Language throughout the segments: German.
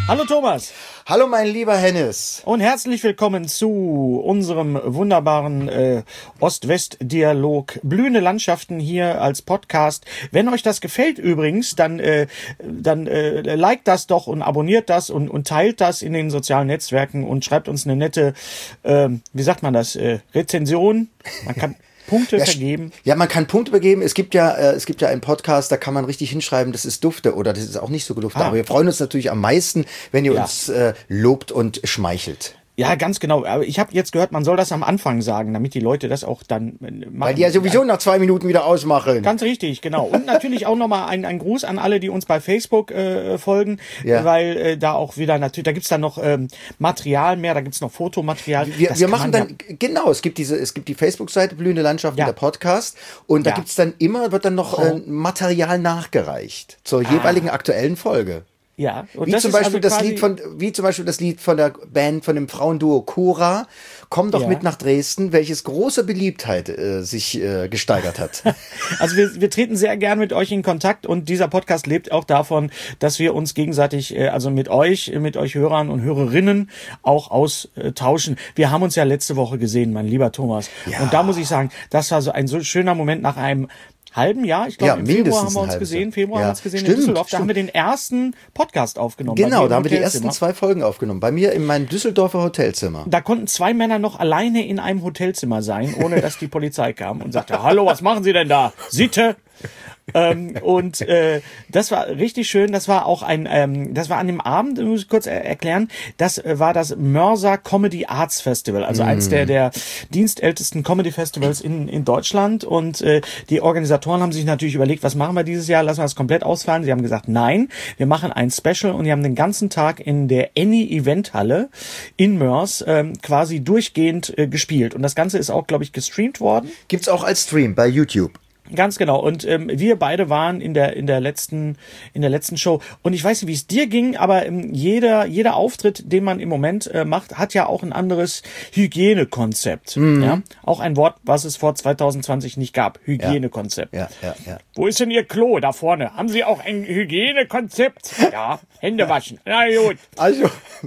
Hallo Thomas. Hallo mein lieber Hennes. Und herzlich willkommen zu unserem wunderbaren Ost-West-Dialog. Blühende Landschaften hier als Podcast. Wenn euch das gefällt übrigens, dann liked das doch und abonniert das und teilt das in den sozialen Netzwerken und schreibt uns eine nette, wie sagt man das, Rezension. Man kann Punkte vergeben. Ja, man kann Punkte vergeben. Es gibt ja einen Podcast, da kann man richtig hinschreiben, das ist dufte oder das ist auch nicht so gedufte. Aber wir freuen uns natürlich am meisten, wenn ihr uns lobt und schmeichelt. Ja, ganz genau. Aber ich habe jetzt gehört, man soll das am Anfang sagen, damit die Leute das auch dann machen. Weil die ja sowieso nach 2 Minuten wieder ausmachen. Ganz richtig, genau. Und natürlich auch nochmal ein Gruß an alle, die uns bei Facebook folgen, weil da auch wieder natürlich, da gibt's dann noch Material mehr, da gibt's noch Fotomaterial. Wir machen dann, genau, es gibt die Facebook-Seite Blühende Landschaften, der Podcast, und da gibt's dann wird dann noch Material nachgereicht zur jeweiligen aktuellen Folge. Ja, und wie das zum Beispiel also das Lied von der Band, von dem Frauenduo Cora, Komm doch mit nach Dresden, welches große Beliebtheit sich gesteigert hat. Also wir treten sehr gern mit euch in Kontakt und dieser Podcast lebt auch davon, dass wir uns gegenseitig, also mit euch Hörern und Hörerinnen auch austauschen. Wir haben uns ja letzte Woche gesehen, mein lieber Thomas. Ja. Und da muss ich sagen, das war so ein so schöner Moment nach einem halben Jahr, ich glaube im Februar haben wir uns gesehen, in Düsseldorf, da haben wir den ersten Podcast aufgenommen. Genau, da haben wir die ersten 2 Folgen aufgenommen, bei mir in meinem Düsseldorfer Hotelzimmer. Da konnten 2 Männer noch alleine in einem Hotelzimmer sein, ohne dass die Polizei kam und sagte, hallo, was machen Sie denn da? Sitte! Das war richtig schön. Das war auch das war an dem Abend, muss ich kurz erklären, das war das Mörser Comedy Arts Festival, also eins der dienstältesten Comedy Festivals in Deutschland, und die Organisatoren haben sich natürlich überlegt, was machen wir dieses Jahr, lassen wir das komplett ausfallen. Sie haben gesagt, nein, wir machen ein Special, und die haben den ganzen Tag in der Any Eventhalle in Mörs quasi durchgehend gespielt, und das Ganze ist auch, glaube ich, gestreamt worden. Gibt's auch als Stream bei YouTube. Ganz genau. Und wir beide waren in der letzten Show. Und ich weiß nicht, wie es dir ging, aber jeder Auftritt, den man im Moment macht, hat ja auch ein anderes Hygienekonzept. Ja? Auch ein Wort, was es vor 2020 nicht gab. Hygienekonzept. Ja. Wo ist denn Ihr Klo da vorne? Haben Sie auch ein Hygienekonzept? Ja, Hände waschen. Na gut. Also...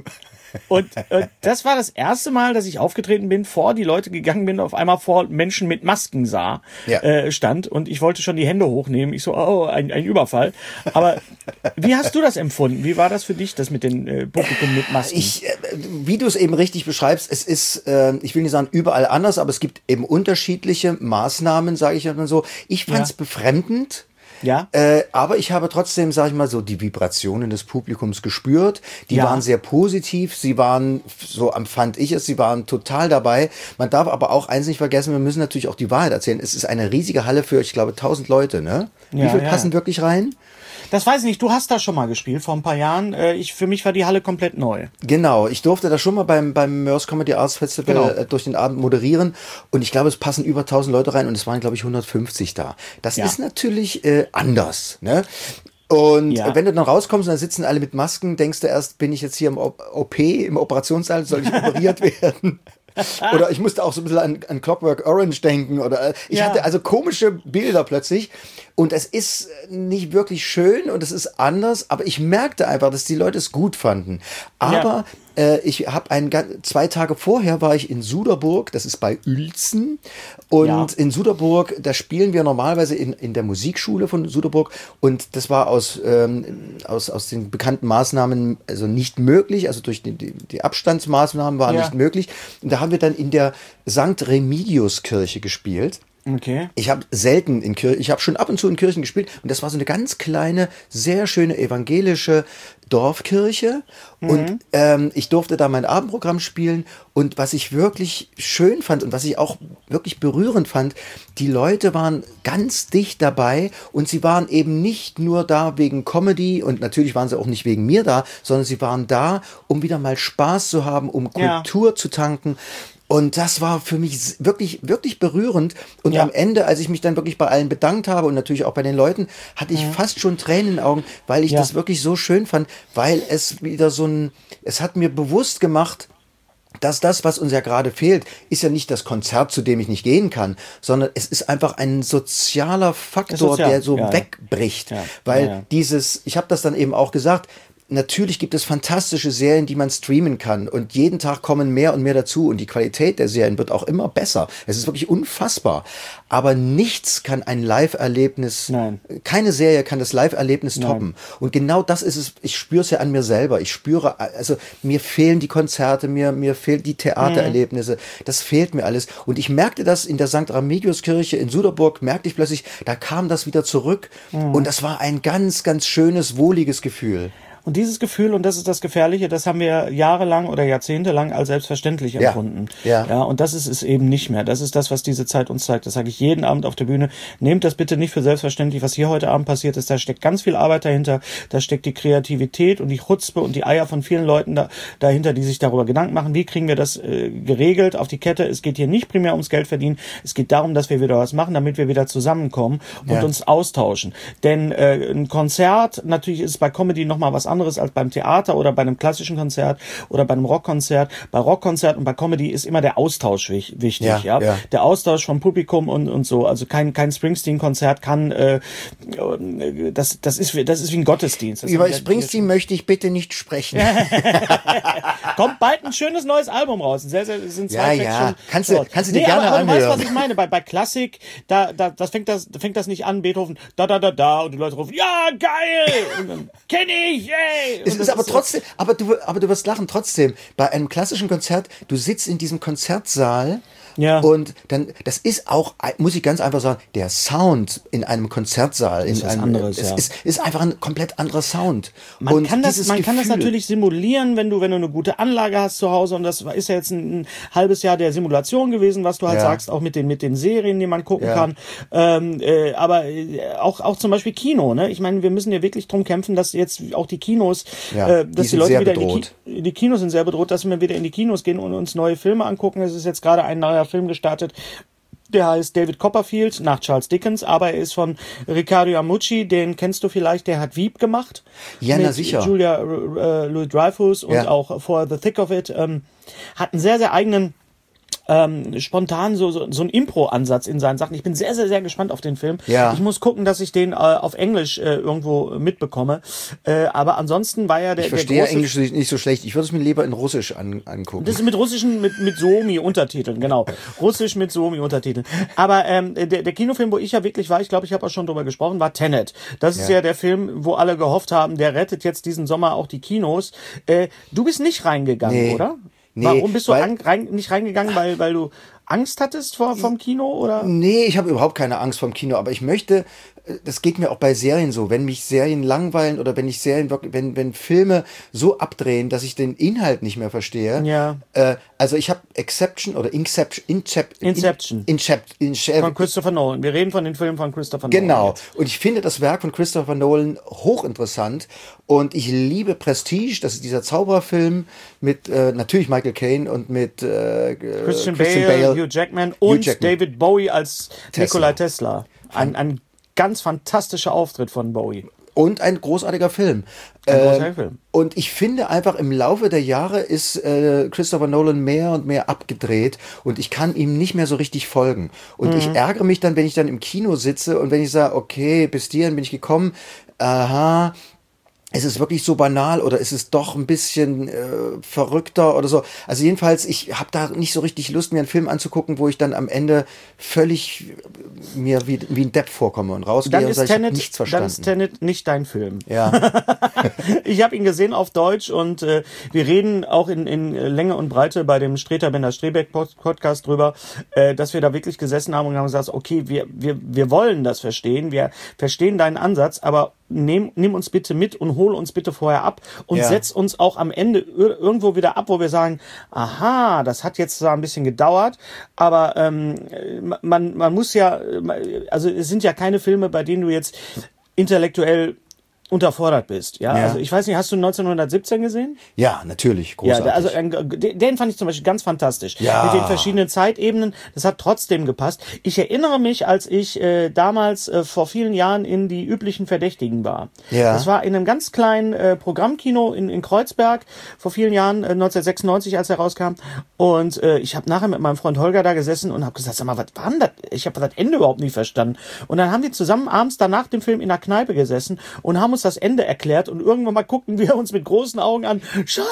Und das war das erste Mal, dass ich aufgetreten bin, vor die Leute gegangen bin, auf einmal vor Menschen mit Masken stand, und ich wollte schon die Hände hochnehmen. Ich so, ein Überfall. Aber wie hast du das empfunden? Wie war das für dich, das mit dem Publikum mit Masken? Wie du es eben richtig beschreibst, es ist, ich will nicht sagen überall anders, aber es gibt eben unterschiedliche Maßnahmen, sage ich mal so. Ich fand es befremdend. Ja. Aber ich habe trotzdem, sag ich mal so, die Vibrationen des Publikums gespürt. Die waren sehr positiv. Sie waren, so empfand ich es, sie waren total dabei. Man darf aber auch eins nicht vergessen, wir müssen natürlich auch die Wahrheit erzählen. Es ist eine riesige Halle für, ich glaube, 1000 Leute, ne? Wie viel passen wirklich rein? Das weiß ich nicht. Du hast da schon mal gespielt vor ein paar Jahren. Für mich war die Halle komplett neu. Genau. Ich durfte da schon mal beim Mörs Comedy Arts Festival durch den Abend moderieren. Und ich glaube, es passen über 1000 Leute rein, und es waren, glaube ich, 150 da. Das ist natürlich anders, ne? Und wenn du dann rauskommst und dann sitzen alle mit Masken, denkst du erst, bin ich jetzt hier im OP, im Operationssaal, soll ich operiert werden? Oder ich musste auch so ein bisschen an Clockwork Orange denken. Oder ich hatte also komische Bilder plötzlich. Und es ist nicht wirklich schön und es ist anders. Aber ich merkte einfach, dass die Leute es gut fanden. Aber ich habe 2 Tage vorher war ich in Suderburg, das ist bei Uelzen. Und in Suderburg, da spielen wir normalerweise in der Musikschule von Suderburg. Und das war aus den bekannten Maßnahmen also nicht möglich. Also durch die Abstandsmaßnahmen waren nicht möglich. Und da haben wir dann in der St. Remigius-Kirche gespielt. Okay. Ich habe selten ich habe schon ab und zu in Kirchen gespielt, und das war so eine ganz kleine, sehr schöne evangelische Dorfkirche, und ich durfte da mein Abendprogramm spielen, und was ich wirklich schön fand und was ich auch wirklich berührend fand, die Leute waren ganz dicht dabei, und sie waren eben nicht nur da wegen Comedy, und natürlich waren sie auch nicht wegen mir da, sondern sie waren da, um wieder mal Spaß zu haben, um Kultur zu tanken. Und das war für mich wirklich, wirklich berührend. Und am Ende, als ich mich dann wirklich bei allen bedankt habe und natürlich auch bei den Leuten, hatte ich fast schon Tränen in den Augen, weil ich das wirklich so schön fand, weil es wieder es hat mir bewusst gemacht, dass das, was uns ja gerade fehlt, ist ja nicht das Konzert, zu dem ich nicht gehen kann, sondern es ist einfach ein sozialer Faktor, der so wegbricht. Weil ich habe das dann eben auch gesagt, natürlich gibt es fantastische Serien, die man streamen kann und jeden Tag kommen mehr und mehr dazu und die Qualität der Serien wird auch immer besser. Es ist wirklich unfassbar. Aber nichts kann ein Live-Erlebnis, keine Serie kann das Live-Erlebnis toppen. Und genau das ist es, ich spüre es ja an mir selber. Ich spüre, also mir fehlen die Konzerte, mir fehlen die Theatererlebnisse. Das fehlt mir alles. Und ich merkte das in der St. Remigiuskirche in Suderburg, merkte ich plötzlich, da kam das wieder zurück. Und das war ein ganz, ganz schönes, wohliges Gefühl. Und dieses Gefühl, und das ist das Gefährliche, das haben wir jahrelang oder jahrzehntelang als selbstverständlich empfunden. Ja, und das ist es eben nicht mehr. Das ist das, was diese Zeit uns zeigt. Das sage ich jeden Abend auf der Bühne. Nehmt das bitte nicht für selbstverständlich, was hier heute Abend passiert ist. Da steckt ganz viel Arbeit dahinter. Da steckt die Kreativität und die Chutzpe und die Eier von vielen Leuten dahinter, die sich darüber Gedanken machen, wie kriegen wir das geregelt auf die Kette. Es geht hier nicht primär ums Geld verdienen. Es geht darum, dass wir wieder was machen, damit wir wieder zusammenkommen und uns austauschen. Denn ein Konzert, natürlich ist es bei Comedy nochmal was anderes als beim Theater oder bei einem klassischen Konzert oder bei einem Rockkonzert. Bei Rockkonzert und bei Comedy ist immer der Austausch wichtig. Ja. Der Austausch vom Publikum und so. Also kein Springsteen-Konzert kann das ist wie ein Gottesdienst. Über Springsteen möchte ich bitte nicht sprechen. Kommt bald ein schönes neues Album raus. Sind zwei Tracks schon. Kannst du dir gerne anhören. Aber du weißt, was ich meine. Bei Klassik, das fängt das nicht an, Beethoven, da, und die Leute rufen, ja, geil! Und dann, kenn ich, ey! Es ist aber trotzdem, aber du wirst lachen, trotzdem, bei einem klassischen Konzert, du sitzt in diesem Konzertsaal und dann, das ist auch, muss ich ganz einfach sagen, der Sound in einem Konzertsaal, ist ist einfach ein komplett anderer Sound. Man kann das natürlich simulieren, wenn du eine gute Anlage hast zu Hause, und das ist ja jetzt ein halbes Jahr der Simulation gewesen, was du halt sagst, auch mit den Serien, die man gucken kann, aber auch zum Beispiel Kino, ne? Ich meine, wir müssen ja wirklich drum kämpfen, dass jetzt auch die Kinos, dass die Leute wieder die Kinos sind sehr bedroht, dass wir wieder in die Kinos gehen und uns neue Filme angucken. Es ist jetzt gerade ein neuer Film gestartet, der heißt David Copperfield, nach Charles Dickens, aber er ist von Riccardo Amucci, den kennst du vielleicht, der hat Veep gemacht. Ja, mit na sicher. Julia Louis-Dreyfus und auch For the Thick of It, hat einen sehr, sehr eigenen spontan so ein Impro-Ansatz in seinen Sachen. Ich bin sehr, sehr, sehr gespannt auf den Film. Ja. Ich muss gucken, dass ich den auf Englisch irgendwo mitbekomme. Aber ansonsten war ja ich verstehe Englisch nicht so schlecht. Ich würde es mir lieber in Russisch angucken. Das ist mit russischen, mit Suomi-Untertiteln, genau. Russisch mit Suomi-Untertiteln. Aber der Kinofilm, wo ich ja wirklich war, ich glaube, ich habe auch schon drüber gesprochen, war Tenet. Das ist ja der Film, wo alle gehofft haben, der rettet jetzt diesen Sommer auch die Kinos. Du bist nicht reingegangen, oder? Nee, warum bist du nicht reingegangen, weil du Angst hattest vom Kino, oder? Nee, ich habe überhaupt keine Angst vom Kino, aber ich möchte, das geht mir auch bei Serien so, wenn mich Serien langweilen oder wenn wenn Filme so abdrehen, dass ich den Inhalt nicht mehr verstehe. Ja. Also ich habe Inception. Von Christopher Nolan. Wir reden von den Filmen von Christopher Nolan. Genau. Jetzt. Und ich finde das Werk von Christopher Nolan hochinteressant und ich liebe Prestige, das ist dieser Zaubererfilm mit natürlich Michael Caine und mit Christian Bale, Hugh Jackman und David Bowie als Nikola Tesla. Ein ganz fantastischer Auftritt von Bowie. Und ein großartiger Film. Und ich finde einfach, im Laufe der Jahre ist Christopher Nolan mehr und mehr abgedreht und ich kann ihm nicht mehr so richtig folgen. Und ich ärgere mich dann, wenn ich dann im Kino sitze und wenn ich sage, okay, bis hierhin bin ich gekommen, ist es wirklich so banal oder ist es doch ein bisschen verrückter oder so? Also jedenfalls, ich habe da nicht so richtig Lust, mir einen Film anzugucken, wo ich dann am Ende völlig mir wie ein Depp vorkomme und rausgehe und sage, ich habe nichts verstanden. Dann ist Tenet nicht dein Film. Ja. Ich habe ihn gesehen auf Deutsch und wir reden auch in Länge und Breite bei dem Streter-Bender-Strebeck-Podcast drüber, dass wir da wirklich gesessen haben und haben gesagt, okay, wir wollen das verstehen, wir verstehen deinen Ansatz, aber nimm uns bitte mit und hol uns bitte vorher ab und setz uns auch am Ende irgendwo wieder ab, wo wir sagen, aha, das hat jetzt zwar ein bisschen gedauert, aber man muss ja, also es sind ja keine Filme, bei denen du jetzt intellektuell unterfordert bist, ja? Also ich weiß nicht, hast du 1917 gesehen? Ja, natürlich, großartig. Ja, also den fand ich zum Beispiel ganz fantastisch. Ja. Mit den verschiedenen Zeitebenen, das hat trotzdem gepasst. Ich erinnere mich, als ich damals vor vielen Jahren in Die üblichen Verdächtigen war. Ja. Das war in einem ganz kleinen Programmkino in Kreuzberg vor vielen Jahren, 1996, als er rauskam. Und ich habe nachher mit meinem Freund Holger da gesessen und habe gesagt, sag mal, was war denn das? Ich habe das Ende überhaupt nicht verstanden. Und dann haben wir zusammen abends danach dem Film in der Kneipe gesessen und haben uns uns das Ende erklärt und irgendwann mal gucken wir uns mit großen Augen an,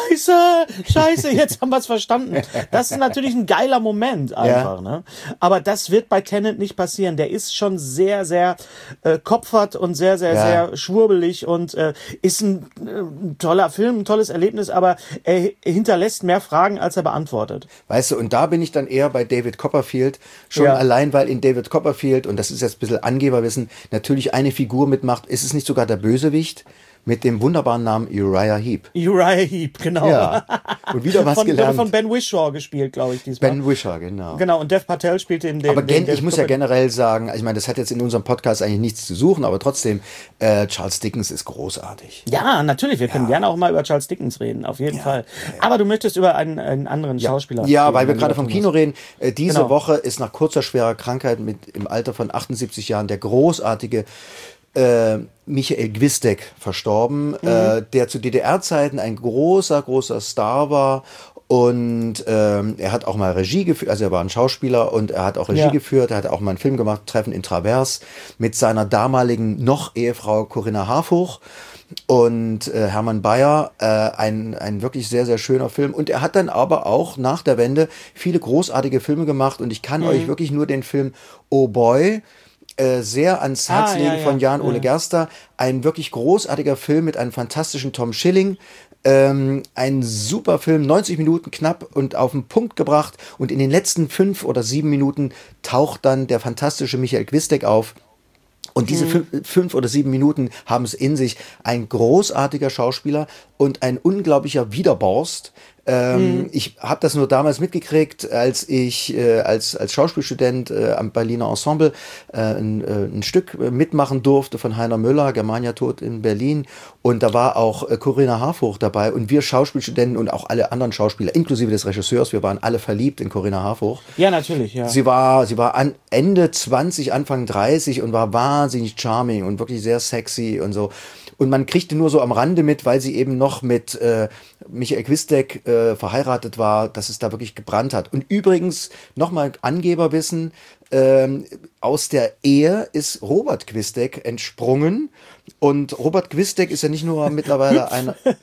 Scheiße, jetzt haben wir es verstanden. Das ist natürlich ein geiler Moment einfach, ne? Aber das wird bei Tenet nicht passieren. Der ist schon sehr, sehr kopfert und sehr, sehr, sehr schwurbelig und ist ein toller Film, ein tolles Erlebnis, aber er hinterlässt mehr Fragen, als er beantwortet. Weißt du, und da bin ich dann eher bei David Copperfield, schon allein, weil in David Copperfield, und das ist jetzt ein bisschen Angeberwissen, natürlich eine Figur mitmacht. Ist es nicht sogar der Bösewicht? Mit dem wunderbaren Namen Uriah Heep. Uriah Heep, genau. Ja. Und wieder was gelernt. Von Ben Whishaw gespielt, glaube ich, diesmal. Ben Whishaw, genau. Genau, und Dev Patel spielte in dem... Aber ich muss ja generell sagen, ich meine, das hat jetzt in unserem Podcast eigentlich nichts zu suchen, aber trotzdem, Charles Dickens ist großartig. Ja, natürlich, wir können gerne auch mal über Charles Dickens reden, auf jeden Fall. Aber du möchtest über einen anderen Schauspieler reden. Ja, weil wir gerade vom Kino reden. Diese Woche ist nach kurzer, schwerer Krankheit im Alter von 78 Jahren der großartige Michael Gwisdek verstorben, der zu DDR-Zeiten ein großer Star war und er hat auch mal Regie geführt, also er war ein Schauspieler und er hat auch Regie geführt, er hat auch mal einen Film gemacht, Treffen in Travers, mit seiner damaligen Ehefrau Corinna Harfouch und Hermann Bayer, ein wirklich sehr, sehr schöner Film. Und er hat dann aber auch nach der Wende viele großartige Filme gemacht und ich kann euch wirklich nur den Film Oh Boy sehr ans Herz legen von Jan-Ole Gerster. Ein wirklich großartiger Film mit einem fantastischen Tom Schilling. Ein super Film, 90 Minuten knapp und auf den Punkt gebracht. Und in den letzten 5 oder 7 Minuten taucht dann der fantastische Michael Gwisdek auf. Und diese 5 oder 7 Minuten haben es in sich. Ein großartiger Schauspieler und ein unglaublicher Widerborst. Ich habe das nur damals mitgekriegt, als ich als Schauspielstudent am Berliner Ensemble ein Stück mitmachen durfte von Heiner Müller, Germania Tod in Berlin. Und da war auch Corinna Harfouch dabei. Und wir Schauspielstudenten und auch alle anderen Schauspieler, inklusive des Regisseurs, wir waren alle verliebt in Corinna Harfouch. Ja, natürlich, ja. Sie war Ende 20, Anfang 30 und war wahnsinnig charming und wirklich sehr sexy und so. Und man kriegte nur so am Rande mit, weil sie eben noch mit Michael Gwisdek verheiratet war, dass es da wirklich gebrannt hat. Und übrigens, nochmal Angeberwissen, aus der Ehe ist Robert Gwisdek entsprungen. Und Robert Gwisdek ist ja nicht nur mittlerweile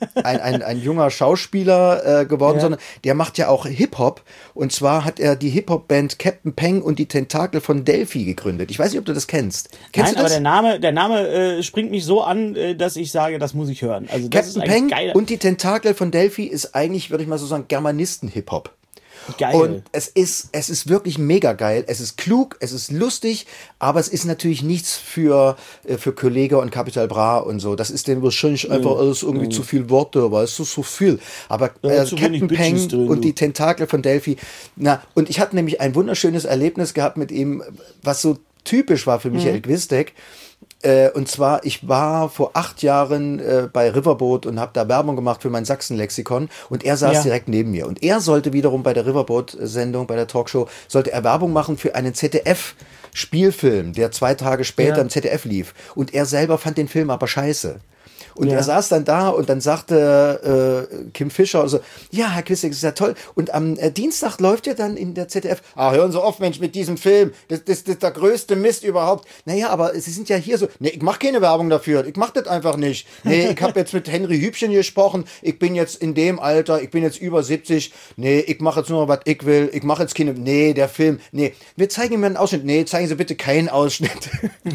ein junger Schauspieler geworden, sondern der macht ja auch Hip-Hop. Und zwar hat er die Hip-Hop-Band Captain Peng und die Tentakel von Delphi gegründet. Ich weiß nicht, ob du das kennst. Kennst du das? Aber der Name springt mich so an, dass ich sage, das muss ich hören. Also das Captain Peng und die Tentakel von Delphi ist eigentlich, würde ich mal so sagen, Germanisten-Hip-Hop. Geil. Und es ist wirklich mega geil. Es ist klug, es ist lustig, aber es ist natürlich nichts für Kollege und Capital Bra und so. Das ist denen wahrscheinlich einfach alles irgendwie zu viel Worte, weißt du, so viel. Aber Captain Peng und die Tentakel von Delphi. Und ich hatte nämlich ein wunderschönes Erlebnis gehabt mit ihm, was so typisch war für Michael Gwisdek. Und zwar, ich war vor 8 Jahren bei Riverboat und habe da Werbung gemacht für mein Sachsen-Lexikon und er saß direkt neben mir. Und er sollte wiederum bei der Riverboat-Sendung, bei der Talkshow, sollte er Werbung machen für einen ZDF-Spielfilm, der 2 Tage später im ZDF lief. Und er selber fand den Film aber scheiße. Und er saß dann da und dann sagte Kim Fischer also, ja, Herr Gwisdek, das ist ja toll. Und am Dienstag läuft ja dann in der ZDF, hören Sie auf, Mensch, mit diesem Film, das ist der größte Mist überhaupt. Naja, aber Sie sind ja hier so, nee, ich mache keine Werbung dafür, ich mache das einfach nicht. Nee, ich habe jetzt mit Henry Hübchen gesprochen, ich bin jetzt in dem Alter, ich bin jetzt über 70, nee, ich mache jetzt nur, was ich will, ich mache jetzt keine, nee, der Film, nee, wir zeigen ihm einen Ausschnitt, nee, zeigen Sie bitte keinen Ausschnitt.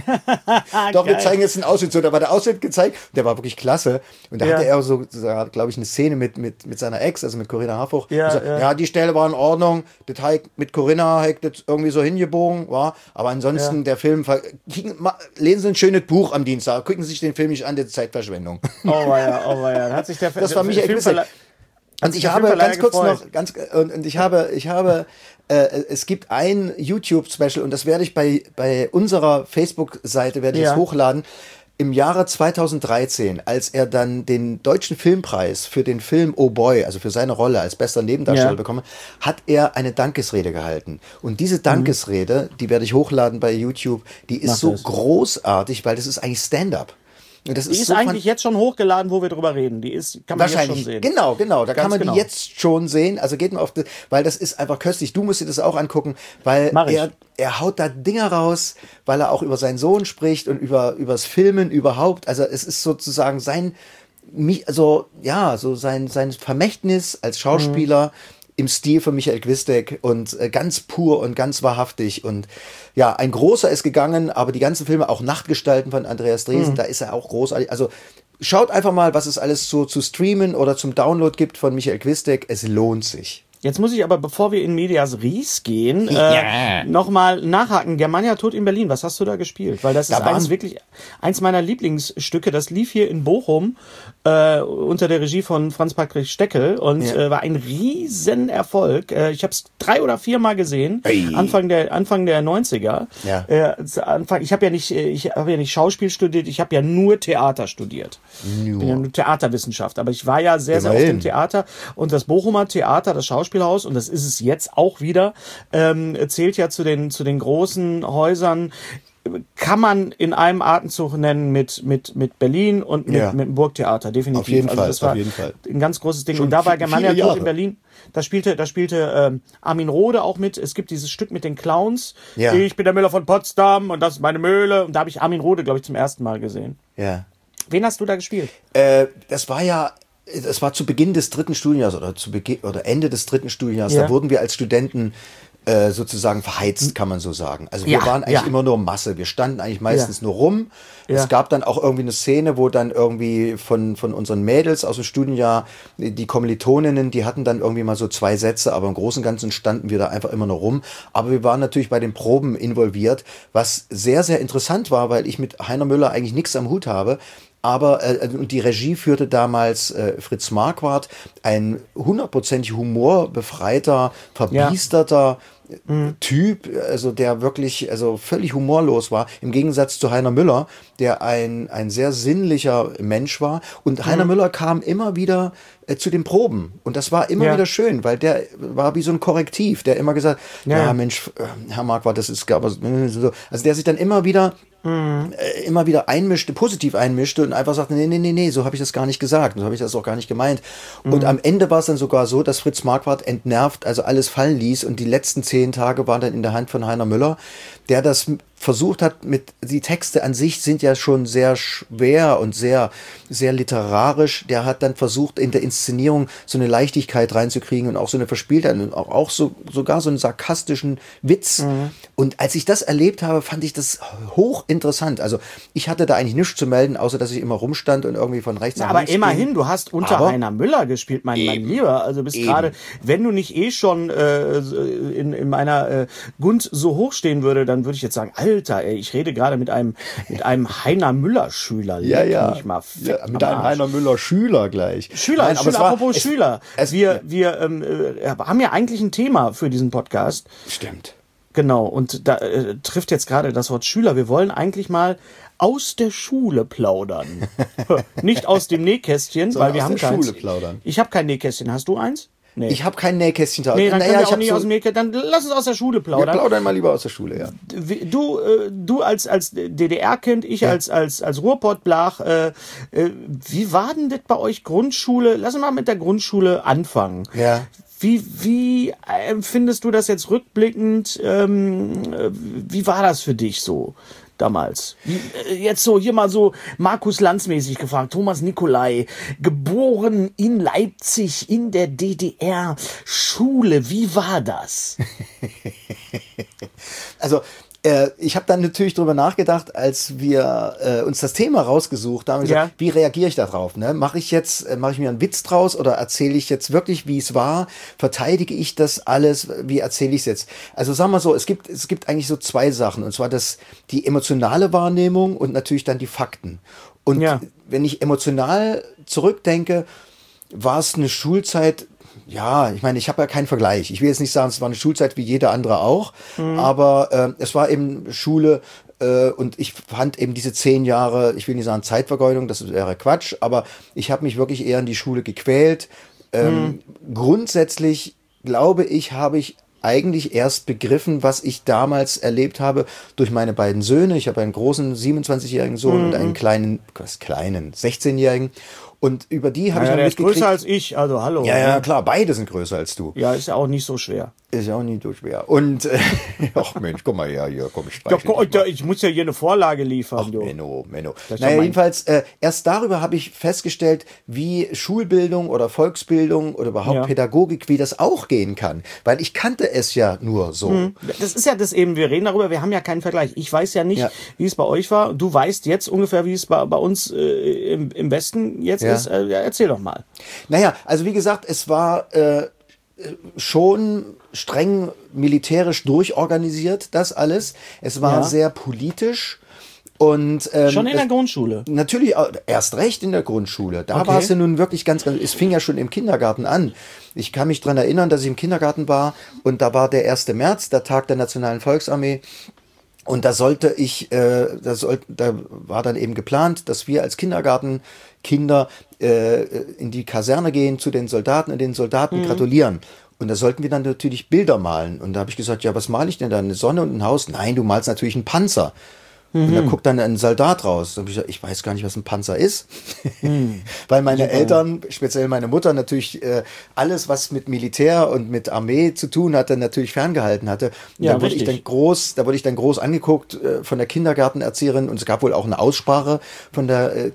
Doch, wir zeigen jetzt einen Ausschnitt, so, da war der Ausschnitt gezeigt, der war wirklich klasse. Und da hatte er so, glaube ich, eine Szene mit seiner Ex, also mit Corinna Harfouch. Ja, die Stelle war in Ordnung. Das mit Corinna hat das irgendwie so hingebogen, war. Aber ansonsten der Film, lesen Sie ein schönes Buch am Dienstag, gucken Sie sich den Film nicht an, das ist Zeitverschwendung. Oh ja. Hat sich das war Michael Gwisdek. Und ich habe ganz kurz noch, es gibt ein YouTube-Special und das werde ich bei unserer Facebook-Seite hochladen. Im Jahre 2013, als er dann den Deutschen Filmpreis für den Film Oh Boy, also für seine Rolle als bester Nebendarsteller bekommen, hat er eine Dankesrede gehalten. Und diese Dankesrede, die werde ich hochladen bei YouTube, die ist so großartig, weil das ist eigentlich Stand-up. Das die ist so eigentlich jetzt schon hochgeladen, wo wir drüber reden. Kann man jetzt schon sehen. Genau. Da kann man die jetzt schon sehen. Also geht mal weil das ist einfach köstlich. Du musst dir das auch angucken, weil er haut da Dinger raus, weil er auch über seinen Sohn spricht und übers Filmen überhaupt. Also es ist sozusagen sein Vermächtnis als Schauspieler im Stil von Michael Gwisdek und ganz pur und ganz wahrhaftig. Und ja, ein großer ist gegangen, aber die ganzen Filme, auch Nachtgestalten von Andreas Dresen, da ist er auch großartig. Also schaut einfach mal, was es alles so zu streamen oder zum Download gibt von Michael Gwisdek. Es lohnt sich. Jetzt muss ich aber, bevor wir in Medias Res gehen, nochmal nachhaken. Germania Tod in Berlin, was hast du da gespielt? Weil das ist wirklich eins meiner Lieblingsstücke. Das lief hier in Bochum unter der Regie von Franz Patrick Steckel und war ein Riesenerfolg. Ich habe es 3 oder 4 Mal gesehen, Anfang der 90er. Ja. Ich habe ja nicht Schauspiel studiert, ich habe ja nur Theater studiert. Ich bin ja nur Theaterwissenschaft, aber ich war ja sehr oft im Theater und das Bochumer Theater, das Schauspielhaus, und das ist es jetzt auch wieder, zählt ja zu den großen Häusern, kann man in einem Atemzug nennen mit Berlin und mit dem Burgtheater, definitiv. Auf jeden Fall, das war ein ganz großes Ding. Schon und da war Germania Tod in Berlin, da spielte Armin Rohde auch mit. Es gibt dieses Stück mit den Clowns. Ja. Ich bin der Müller von Potsdam und das ist meine Mühle. Und da habe ich Armin Rohde, glaube ich, zum ersten Mal gesehen. Ja. Wen hast du da gespielt? Das war zu Beginn des 3. Studienjahres oder Ende des 3. Studienjahres. Da wurden wir als Studenten sozusagen verheizt, kann man so sagen. Also wir waren eigentlich immer nur Masse. Wir standen eigentlich meistens nur rum. Es gab dann auch irgendwie eine Szene, wo dann irgendwie von unseren Mädels aus dem Studienjahr, die Kommilitoninnen, die hatten dann irgendwie mal so 2 Sätze, aber im Großen und Ganzen standen wir da einfach immer nur rum. Aber wir waren natürlich bei den Proben involviert, was sehr, sehr interessant war, weil ich mit Heiner Müller eigentlich nichts am Hut habe. Aber und die Regie führte damals Fritz Marquardt, ein 100% humorbefreiter, verbiesterter Typ, also der wirklich völlig humorlos war, im Gegensatz zu Heiner Müller, der ein sehr sinnlicher Mensch war. Und Heiner Müller kam immer wieder zu den Proben. Und das war immer wieder schön, weil der war wie so ein Korrektiv, der immer gesagt, Mensch, Herr Marquardt, das ist aber so. Also der sich dann immer wieder positiv einmischte und einfach sagte, nee, so habe ich das gar nicht gesagt, so habe ich das auch gar nicht gemeint. Und am Ende war es dann sogar so, dass Fritz Marquardt entnervt alles fallen ließ und die letzten 10 Tage waren dann in der Hand von Heiner Müller, der das versucht hat, die Texte an sich sind ja schon sehr schwer und sehr, sehr literarisch. Der hat dann versucht, in der Inszenierung so eine Leichtigkeit reinzukriegen und auch so eine Verspieltheit und auch sogar so einen sarkastischen Witz. Und als ich das erlebt habe, fand ich das hochinteressant. Also ich hatte da eigentlich nichts zu melden, außer dass ich immer rumstand und irgendwie von rechts nach links ging. Aber immerhin, du hast unter Heiner Müller gespielt, mein Lieber. Also bist gerade, wenn du nicht schon in meiner Gunst so hoch stehen würde, dann würde ich jetzt sagen, Alter, ey, ich rede gerade mit einem Heiner Müller Schüler. Mit einem Heiner Müller Schüler gleich. Schüler, apropos Schüler. Wir haben ja eigentlich ein Thema für diesen Podcast. Stimmt. Genau, und da trifft jetzt gerade das Wort Schüler. Wir wollen eigentlich mal aus der Schule plaudern. Nicht aus dem Nähkästchen, weil wir haben keins. Schule plaudern. Ich habe kein Nähkästchen. Hast du eins? Nee. Ich habe kein Nähkästchen. Nee, dann können wir auch nicht aus dem Nähkästchen. Dann lass uns aus der Schule plaudern. Wir plaudern mal lieber aus der Schule, ja. Du als DDR-Kind, ich als Ruhrpottblach. Wie war denn das bei euch Grundschule? Lass uns mal mit der Grundschule anfangen. Ja. Wie empfindest du das jetzt rückblickend? Wie war das für dich so damals? Jetzt so hier mal so Markus Lanz-mäßig gefragt. Thomas Nicolai, geboren in Leipzig in der DDR. Schule, wie war das? Also ich habe dann natürlich drüber nachgedacht, als wir uns das Thema rausgesucht haben, gesagt, wie reagiere ich da drauf? Ne? Mache ich mir einen Witz draus oder erzähle ich jetzt wirklich, wie es war? Verteidige ich das alles? Wie erzähle ich es jetzt? Also sagen wir so, es gibt eigentlich so 2 Sachen, und zwar die emotionale Wahrnehmung und natürlich dann die Fakten. Und wenn ich emotional zurückdenke, war es eine Schulzeit. Ja, ich meine, ich habe ja keinen Vergleich. Ich will jetzt nicht sagen, es war eine Schulzeit wie jeder andere auch, aber es war eben Schule und ich fand eben diese 10 Jahre, ich will nicht sagen Zeitvergeudung, das wäre Quatsch, aber ich habe mich wirklich eher in die Schule gequält. Grundsätzlich, glaube ich, habe ich eigentlich erst begriffen, was ich damals erlebt habe durch meine beiden Söhne. Ich habe einen großen 27-jährigen Sohn und einen kleinen 16-jährigen. Und über die habe ich dann der mitgekriegt. Ist größer als ich, also hallo. Ja, klar, beide sind größer als du. Ja, ist ja auch nicht so schwer. Ist ja auch nicht so schwer. Und, ach Mensch, guck mal her, hier, komm, ich streiche Ich muss ja hier eine Vorlage liefern. Ach, Menno. Naja, jedenfalls, erst darüber habe ich festgestellt, wie Schulbildung oder Volksbildung oder überhaupt Pädagogik, wie das auch gehen kann. Weil ich kannte es ja nur so. Das ist ja das eben, wir reden darüber, wir haben ja keinen Vergleich. Ich weiß ja nicht, wie es bei euch war. Du weißt jetzt ungefähr, wie es bei uns im Westen jetzt ist. Erzähl doch mal. Naja, also wie gesagt, es war schon streng militärisch durchorganisiert, das alles. Es war sehr politisch. Und, schon in der Grundschule? Natürlich, erst recht in der Grundschule. Da war es ja nun wirklich ganz, es fing ja schon im Kindergarten an. Ich kann mich daran erinnern, dass ich im Kindergarten war und da war der 1. März, der Tag der Nationalen Volksarmee. Und da da war dann eben geplant, dass wir als Kindergartenkinder in die Kaserne gehen zu den Soldaten und den Soldaten gratulieren. Und da sollten wir dann natürlich Bilder malen. Und da habe ich gesagt, ja, was male ich denn da? Eine Sonne und ein Haus? Nein, du malst natürlich einen Panzer. Und da guckt dann ein Soldat raus. Da habe ich gesagt, ich weiß gar nicht, was ein Panzer ist. Weil meine Eltern, speziell meine Mutter, natürlich alles, was mit Militär und mit Armee zu tun hatte, natürlich ferngehalten hatte. Und da wurde ich dann groß angeguckt von der Kindergartenerzieherin. Und es gab wohl auch eine Aussprache von der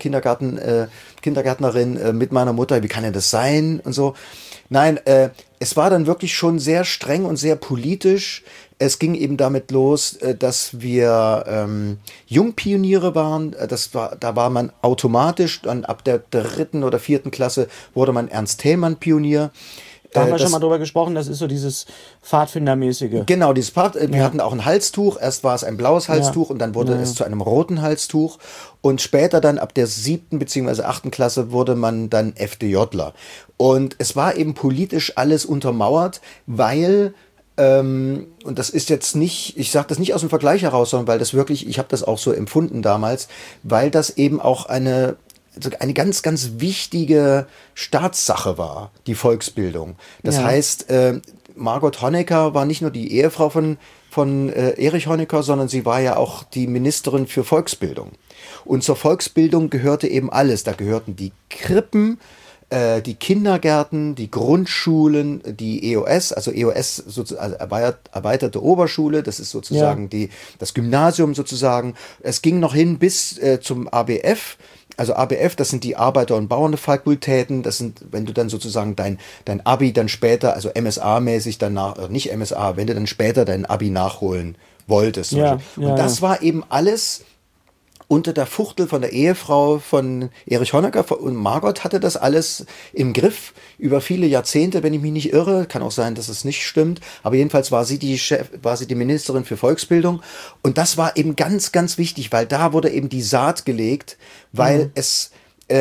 Kindergärtnerin mit meiner Mutter. Wie kann denn das sein? Und so. Nein, es war dann wirklich schon sehr streng und sehr politisch. Es ging eben damit los, dass wir Jungpioniere waren. Da war man automatisch, dann ab der 3. oder 4. Klasse wurde man Ernst-Thälmann-Pionier. Da haben wir schon mal drüber gesprochen, das ist so dieses Pfadfindermäßige. Genau, wir hatten auch ein Halstuch. Erst war es ein blaues Halstuch und dann wurde es zu einem roten Halstuch. Und später dann ab der 7. bzw. 8. Klasse wurde man dann FDJler. Und es war eben politisch alles untermauert, weil, und das ist jetzt nicht, ich sage das nicht aus dem Vergleich heraus, sondern weil das wirklich, ich habe das auch so empfunden damals, weil das eben auch eine ganz, ganz wichtige Staatssache war, die Volksbildung. Das heißt, Margot Honecker war nicht nur die Ehefrau von Erich Honecker, sondern sie war ja auch die Ministerin für Volksbildung. Und zur Volksbildung gehörte eben alles. Da gehörten die Krippen, die Kindergärten, die Grundschulen, die EOS, also EOS, also erweiterte Oberschule, das ist sozusagen das Gymnasium sozusagen. Es ging noch hin bis zum ABF. Also ABF, das sind die Arbeiter- und Bauernfakultäten, das sind, wenn du dann sozusagen dein Abi dann später, also MSA-mäßig danach, nicht MSA, wenn du dann später dein Abi nachholen wolltest. Und das war eben alles unter der Fuchtel von der Ehefrau von Erich Honecker, und Margot hatte das alles im Griff über viele Jahrzehnte, wenn ich mich nicht irre. Kann auch sein, dass es nicht stimmt. Aber jedenfalls war sie die Ministerin für Volksbildung. Und das war eben ganz, ganz wichtig, weil da wurde eben die Saat gelegt, weil es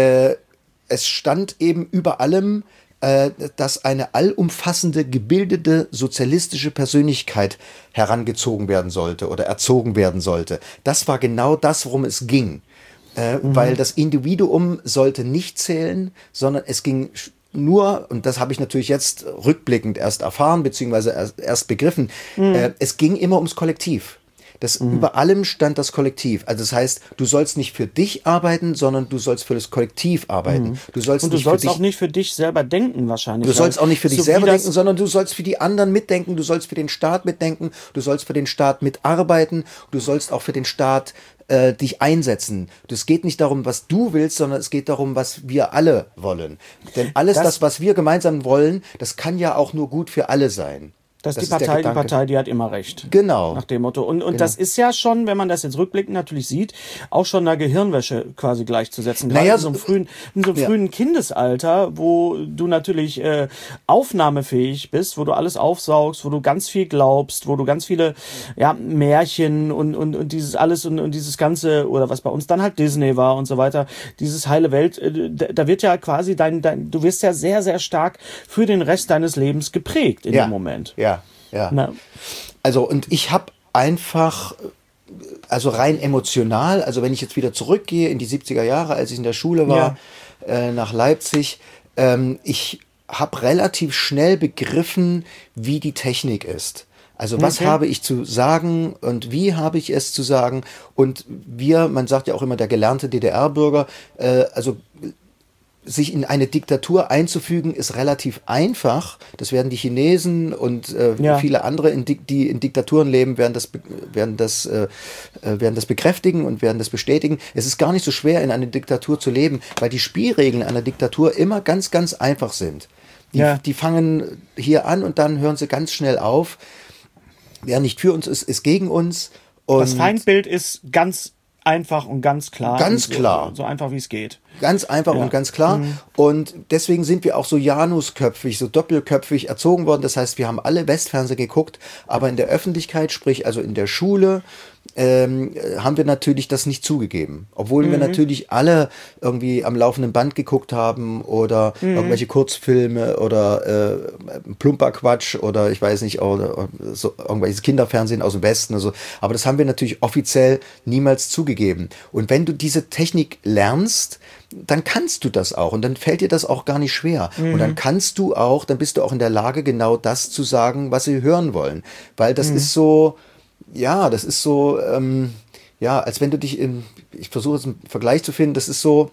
stand eben über allem, dass eine allumfassende, gebildete, sozialistische Persönlichkeit herangezogen werden sollte oder erzogen werden sollte. Das war genau das, worum es ging. Weil das Individuum sollte nicht zählen, sondern es ging nur, und das habe ich natürlich jetzt rückblickend erst erfahren, beziehungsweise erst begriffen, es ging immer ums Kollektiv. Über allem stand das Kollektiv. Also das heißt, du sollst nicht für dich arbeiten, sondern du sollst für das Kollektiv arbeiten. Du sollst auch nicht für dich selber denken wahrscheinlich. Du sollst auch nicht für dich selber denken, sondern du sollst für die anderen mitdenken, du sollst für den Staat mitdenken, du sollst für den Staat mitarbeiten, du sollst auch für den Staat dich einsetzen. Es geht nicht darum, was du willst, sondern es geht darum, was wir alle wollen. Denn alles das, was wir gemeinsam wollen, das kann ja auch nur gut für alle sein. Das ist die Partei, die hat immer recht. Genau. Nach dem Motto. Und das ist ja schon, wenn man das jetzt rückblickend natürlich sieht, auch schon einer Gehirnwäsche quasi gleichzusetzen. Gerade in so einem frühen Kindesalter, wo du natürlich aufnahmefähig bist, wo du alles aufsaugst, wo du ganz viel glaubst, wo du ganz viele Märchen und dieses alles und dieses Ganze, oder was bei uns dann halt Disney war und so weiter, dieses heile Welt, da wird ja quasi du wirst ja sehr, sehr stark für den Rest deines Lebens geprägt in dem Moment. Ja. Na. Also, und ich habe einfach, also rein emotional, also wenn ich jetzt wieder zurückgehe in die 70er Jahre, als ich in der Schule war, nach Leipzig, ich habe relativ schnell begriffen, wie die Technik ist. Also was habe ich zu sagen und wie habe ich es zu sagen? Und man sagt ja auch immer der gelernte DDR-Bürger, also sich in eine Diktatur einzufügen, ist relativ einfach. Das werden die Chinesen und viele andere, die in Diktaturen leben, werden das bekräftigen und werden das bestätigen. Es ist gar nicht so schwer, in einer Diktatur zu leben, weil die Spielregeln einer Diktatur immer ganz, ganz einfach sind. Die fangen hier an und dann hören sie ganz schnell auf. Wer nicht für uns ist, ist gegen uns. Und das Feindbild ist ganz einfach und ganz klar. Ganz klar. So einfach, wie es geht. Ganz einfach und ganz klar. Und deswegen sind wir auch so janusköpfig, so doppelköpfig erzogen worden. Das heißt, wir haben alle Westfernsehen geguckt, aber in der Öffentlichkeit, sprich also in der Schule, haben wir natürlich das nicht zugegeben. Obwohl wir natürlich alle irgendwie am laufenden Band geguckt haben oder irgendwelche Kurzfilme oder plumper Quatsch oder ich weiß nicht, oder so, irgendwelches Kinderfernsehen aus dem Westen. Also. Aber das haben wir natürlich offiziell niemals zugegeben. Und wenn du diese Technik lernst, dann kannst du das auch und dann fällt dir das auch gar nicht schwer. Und dann dann bist du auch in der Lage, genau das zu sagen, was sie hören wollen. Weil das ist so, als wenn du dich ich versuche jetzt einen Vergleich zu finden, das ist so,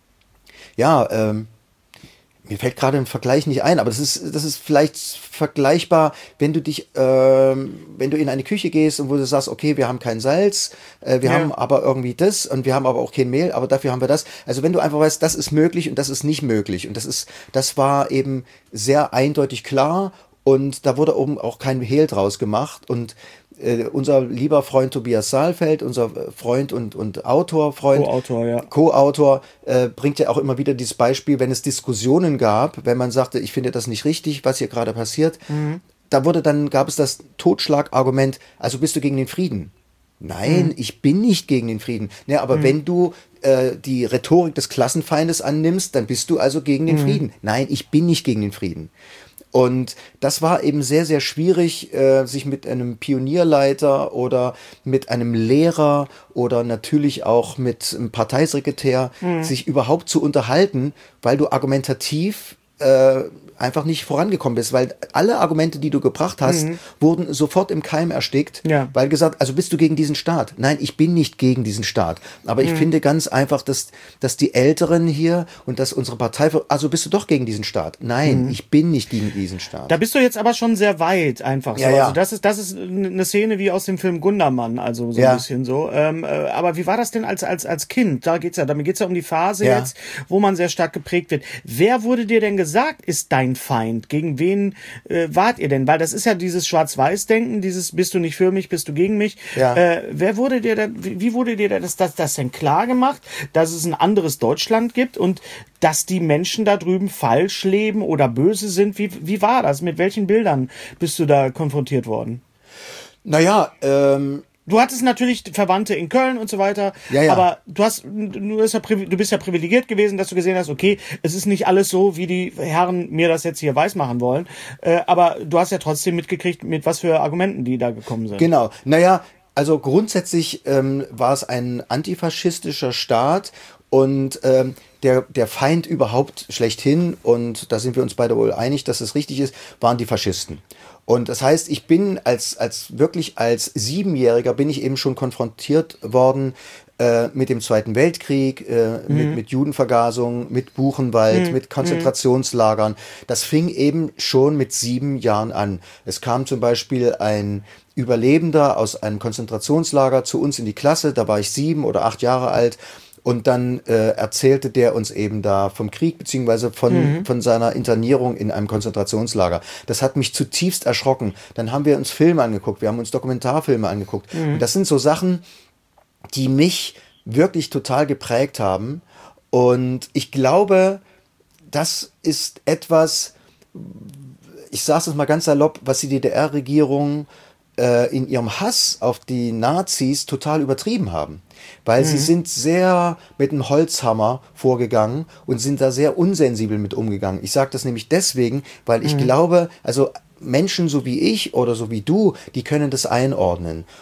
mir fällt gerade ein Vergleich nicht ein, aber das ist vielleicht vergleichbar, wenn du in eine Küche gehst und wo du sagst, okay, wir haben kein Salz, wir haben aber irgendwie das und wir haben aber auch kein Mehl, aber dafür haben wir das. Also wenn du einfach weißt, das ist möglich und das ist nicht möglich und das war eben sehr eindeutig klar und da wurde oben auch kein Hehl draus gemacht und unser lieber Freund Tobias Saalfeld, unser Freund und Co-Autor, bringt ja auch immer wieder dieses Beispiel, wenn es Diskussionen gab, wenn man sagte, ich finde das nicht richtig, was hier gerade passiert, gab es das Totschlagargument, also bist du gegen den Frieden? Nein, ich bin nicht gegen den Frieden. Ja, aber wenn du die Rhetorik des Klassenfeindes annimmst, dann bist du also gegen den Frieden. Nein, ich bin nicht gegen den Frieden. Und das war eben sehr, sehr schwierig, sich mit einem Pionierleiter oder mit einem Lehrer oder natürlich auch mit einem Parteisekretär sich überhaupt zu unterhalten, weil du argumentativ einfach nicht vorangekommen bist, weil alle Argumente, die du gebracht hast, wurden sofort im Keim erstickt, weil gesagt, also bist du gegen diesen Staat? Nein, ich bin nicht gegen diesen Staat, aber ich finde ganz einfach, dass die Älteren hier und dass unsere Partei, also bist du doch gegen diesen Staat? Nein, ich bin nicht gegen diesen Staat. Da bist du jetzt aber schon sehr weit einfach so. Also das ist eine Szene wie aus dem Film Gundermann, also so ein bisschen so. Aber wie war das denn als Kind? Damit geht's ja um die Phase jetzt, wo man sehr stark geprägt wird. Wer wurde dir denn gesagt, ist dein Feind? Gegen wen wart ihr denn? Weil das ist ja dieses Schwarz-Weiß-Denken, dieses bist du nicht für mich, bist du gegen mich. Wie wurde dir das denn klar gemacht, dass es ein anderes Deutschland gibt und dass die Menschen da drüben falsch leben oder böse sind? Wie war das? Mit welchen Bildern bist du da konfrontiert worden? Du hattest natürlich Verwandte in Köln und so weiter, aber du bist ja privilegiert gewesen, dass du gesehen hast, okay, es ist nicht alles so, wie die Herren mir das jetzt hier weismachen wollen, aber du hast ja trotzdem mitgekriegt, mit was für Argumenten die da gekommen sind. Genau, also grundsätzlich war es ein antifaschistischer Staat und der Feind überhaupt schlechthin, und da sind wir uns beide wohl einig, dass es richtig ist, waren die Faschisten. Und das heißt, ich bin als 7-Jähriger bin ich eben schon konfrontiert worden mit dem Zweiten Weltkrieg, mit Judenvergasung, mit Buchenwald, mit Konzentrationslagern. Das fing eben schon mit 7 Jahren an. Es kam zum Beispiel ein Überlebender aus einem Konzentrationslager zu uns in die Klasse, da war ich 7 oder 8 Jahre alt. Und dann erzählte der uns eben da vom Krieg beziehungsweise von seiner Internierung in einem Konzentrationslager. Das hat mich zutiefst erschrocken. Dann haben wir uns Filme angeguckt, wir haben uns Dokumentarfilme angeguckt. Und das sind so Sachen, die mich wirklich total geprägt haben. Und ich glaube, das ist etwas, ich sage es mal ganz salopp, was die DDR-Regierung in ihrem Hass auf die Nazis total übertrieben haben. Weil sie sind sehr mit einem Holzhammer vorgegangen und sind da sehr unsensibel mit umgegangen. Ich sage das nämlich deswegen, weil ich glaube, also Menschen so wie ich oder so wie du, die können das einordnen.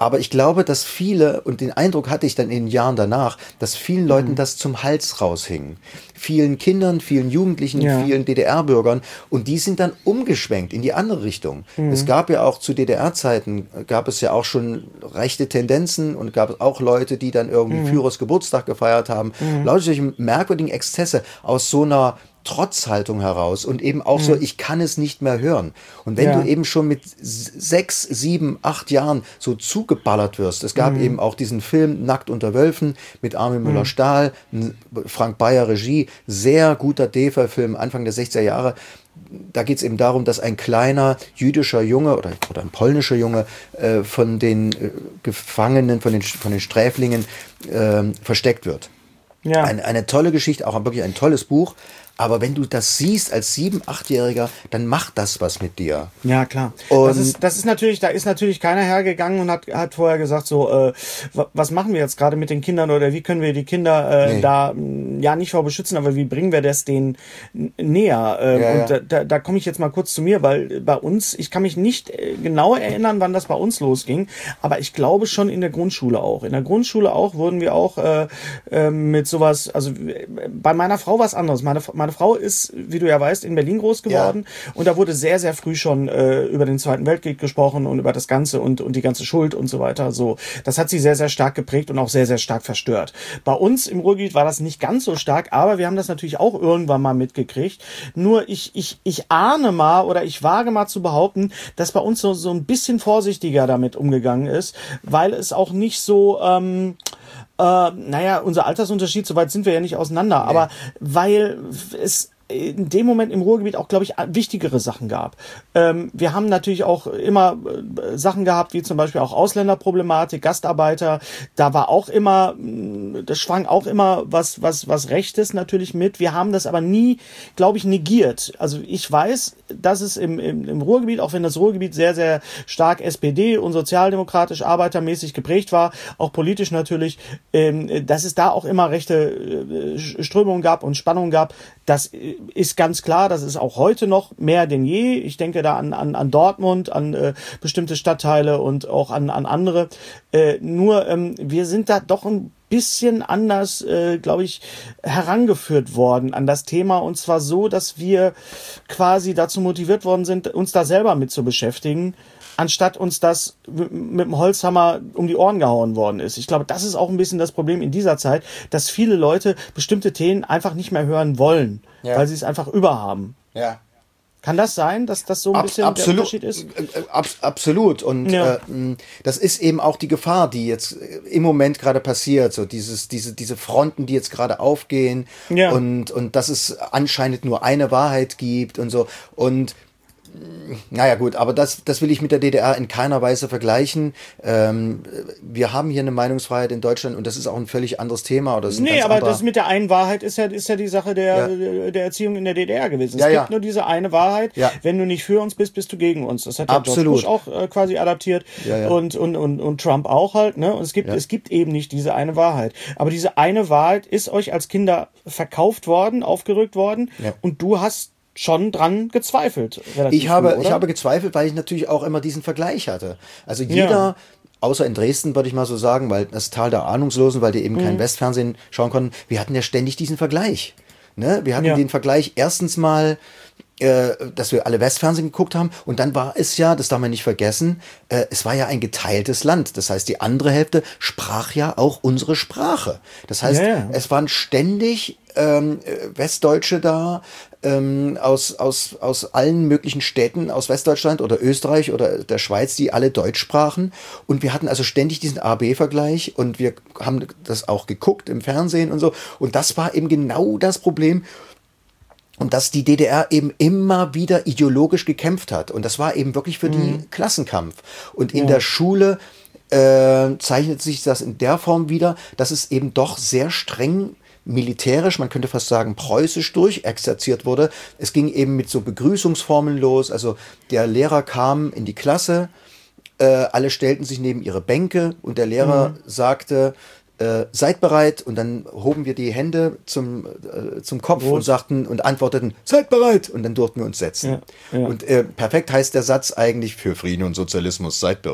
Aber ich glaube, dass viele, und den Eindruck hatte ich dann in den Jahren danach, dass vielen Leuten das zum Hals raushing. Vielen Kindern, vielen Jugendlichen, vielen DDR-Bürgern. Und die sind dann umgeschwenkt in die andere Richtung. Es gab ja auch zu DDR-Zeiten, gab es ja auch schon rechte Tendenzen und gab es auch Leute, die dann irgendwie Führers Geburtstag gefeiert haben. Lauter solche merkwürdigen Exzesse aus so einer Trotzhaltung heraus und eben auch so, ich kann es nicht mehr hören. Und wenn du eben schon mit 6, 7, 8 Jahren so zugeballert wirst, es gab eben auch diesen Film Nackt unter Wölfen mit Armin Müller-Stahl, Frank Bayer Regie, sehr guter DEFA-Film, Anfang der 60er Jahre. Da geht es eben darum, dass ein kleiner jüdischer Junge oder ein polnischer Junge von den Gefangenen, von den Sträflingen versteckt wird. Ja. Eine tolle Geschichte, auch wirklich ein tolles Buch. Aber wenn du das siehst als 7-, 8-Jähriger, dann macht das was mit dir. Ja, klar. Das ist natürlich, da ist natürlich keiner hergegangen und hat vorher gesagt, so, was machen wir jetzt gerade mit den Kindern oder wie können wir die Kinder da nicht vor beschützen, aber wie bringen wir das denen näher? Und da komme ich jetzt mal kurz zu mir, weil bei uns, ich kann mich nicht genau erinnern, wann das bei uns losging, aber ich glaube schon in der Grundschule auch. In der Grundschule auch wurden wir auch mit sowas, also bei meiner Frau war es anderes. Meine Frau ist, wie du ja weißt, in Berlin groß geworden und da wurde sehr, sehr früh schon über den Zweiten Weltkrieg gesprochen und über das Ganze und die ganze Schuld und so weiter. So, das hat sie sehr, sehr stark geprägt und auch sehr, sehr stark verstört. Bei uns im Ruhrgebiet war das nicht ganz so stark, aber wir haben das natürlich auch irgendwann mal mitgekriegt. Nur ich ahne mal oder ich wage mal zu behaupten, dass bei uns so ein bisschen vorsichtiger damit umgegangen ist, weil es auch nicht so... unser Altersunterschied, so weit sind wir ja nicht auseinander, aber weil es in dem Moment im Ruhrgebiet auch, glaube ich, wichtigere Sachen gab. Wir haben natürlich auch immer Sachen gehabt, wie zum Beispiel auch Ausländerproblematik, Gastarbeiter. Da war auch immer, das schwang auch immer was Rechtes natürlich mit. Wir haben das aber nie, glaube ich, negiert. Also ich weiß, dass es im Ruhrgebiet, auch wenn das Ruhrgebiet sehr, sehr stark SPD und sozialdemokratisch, arbeitermäßig geprägt war, auch politisch natürlich, dass es da auch immer rechte Strömungen gab und Spannungen gab. Das ist ganz klar, das ist auch heute noch mehr denn je. Ich denke da an Dortmund, an bestimmte Stadtteile und auch an andere. Nur wir sind da doch ein bisschen anders, glaube ich, herangeführt worden an das Thema. Und zwar so, dass wir quasi dazu motiviert worden sind, uns da selber mit zu beschäftigen, anstatt uns das mit dem Holzhammer um die Ohren gehauen worden ist. Ich glaube, das ist auch ein bisschen das Problem in dieser Zeit, dass viele Leute bestimmte Themen einfach nicht mehr hören wollen, weil sie es einfach überhaben. Ja. Kann das sein, dass das so ein bisschen der Unterschied ist? Absolut. Und das ist eben auch die Gefahr, die jetzt im Moment gerade passiert. So diese Fronten, die jetzt gerade aufgehen und dass es anscheinend nur eine Wahrheit gibt und so. Und naja gut, aber das will ich mit der DDR in keiner Weise vergleichen. Wir haben hier eine Meinungsfreiheit in Deutschland und das ist auch ein völlig anderes Thema. Oder aber das mit der einen Wahrheit ist ja die Sache der Erziehung in der DDR gewesen. Es gibt nur diese eine Wahrheit. Ja. Wenn du nicht für uns bist, bist du gegen uns. Das hat ja George Bush auch quasi adaptiert und Trump auch halt. Ne? Und es gibt eben nicht diese eine Wahrheit. Aber diese eine Wahrheit ist euch als Kinder verkauft worden, aufgerückt worden und du hast schon dran gezweifelt. Ich habe gezweifelt, weil ich natürlich auch immer diesen Vergleich hatte. Also jeder, außer in Dresden, würde ich mal so sagen, weil das Tal der Ahnungslosen, weil die eben kein Westfernsehen schauen konnten, wir hatten ja ständig diesen Vergleich. Ne? Wir hatten den Vergleich erstens mal, dass wir alle Westfernsehen geguckt haben und dann war es ja, das darf man nicht vergessen, es war ja ein geteiltes Land. Das heißt, die andere Hälfte sprach ja auch unsere Sprache. Das heißt, es waren ständig Westdeutsche da, aus allen möglichen Städten aus Westdeutschland oder Österreich oder der Schweiz, die alle Deutsch sprachen. Und wir hatten also ständig diesen A-B-Vergleich und wir haben das auch geguckt im Fernsehen und so. Und das war eben genau das Problem. Und dass die DDR eben immer wieder ideologisch gekämpft hat. Und das war eben wirklich für die Klassenkampf. Und in der Schule zeichnet sich das in der Form wieder, dass es eben doch sehr streng militärisch, man könnte fast sagen preußisch durchexerziert wurde. Es ging eben mit so Begrüßungsformeln los. Also der Lehrer kam in die Klasse, alle stellten sich neben ihre Bänke und der Lehrer sagte, seid bereit, und dann hoben wir die Hände zum Kopf und sagten und antworteten, seid bereit, und dann durften wir uns setzen. Und perfekt heißt der Satz eigentlich, für Frieden und Sozialismus, seid bereit.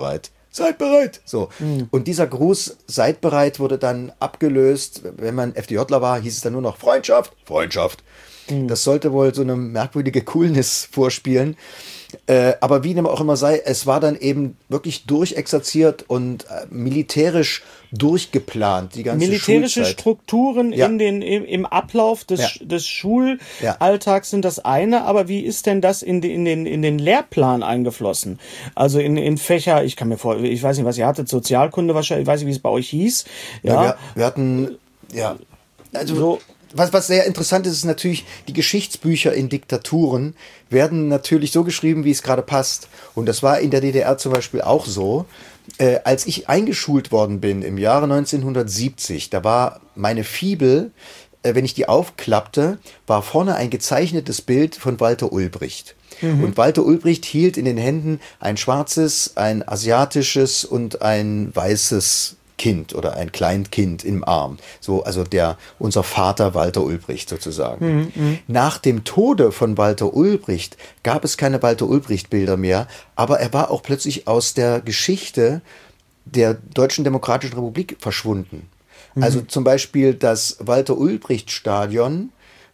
seid bereit. So. Und dieser Gruß, seid bereit, wurde dann abgelöst. Wenn man FDJler war, hieß es dann nur noch Freundschaft, Freundschaft. Das sollte wohl so eine merkwürdige Coolness vorspielen. Aber wie dem auch immer sei, es war dann eben wirklich durchexerziert und militärisch durchgeplant, die ganze militärische Schulzeit. Strukturen im Ablauf des Schulalltags sind das eine, aber wie ist denn das in den Lehrplan eingeflossen? Also in Fächer, ich weiß nicht, was ihr hattet, Sozialkunde wahrscheinlich, ich weiß nicht, wie es bei euch hieß. Ja, wir hatten, also so. Was sehr interessant ist, ist natürlich, die Geschichtsbücher in Diktaturen werden natürlich so geschrieben, wie es gerade passt. Und das war in der DDR zum Beispiel auch so. Als ich eingeschult worden bin im Jahre 1970, da war meine Fibel, wenn ich die aufklappte, war vorne ein gezeichnetes Bild von Walter Ulbricht. Und Walter Ulbricht hielt in den Händen ein schwarzes, ein asiatisches und ein weißes Kind oder ein Kleinkind im Arm. So, also unser Vater Walter Ulbricht sozusagen. Nach dem Tode von Walter Ulbricht gab es keine Walter Ulbricht-Bilder mehr, aber er war auch plötzlich aus der Geschichte der Deutschen Demokratischen Republik verschwunden. Also zum Beispiel das Walter-Ulbricht-Stadion,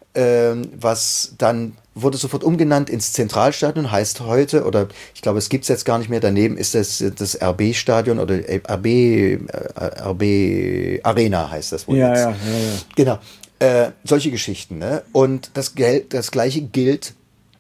was dann wurde sofort umgenannt ins Zentralstadion, heißt heute, oder ich glaube, es gibt es jetzt gar nicht mehr, daneben ist das RB-Stadion oder RB Arena heißt das wohl jetzt. Ja. Genau, solche Geschichten. Ne? Und das Gleiche gilt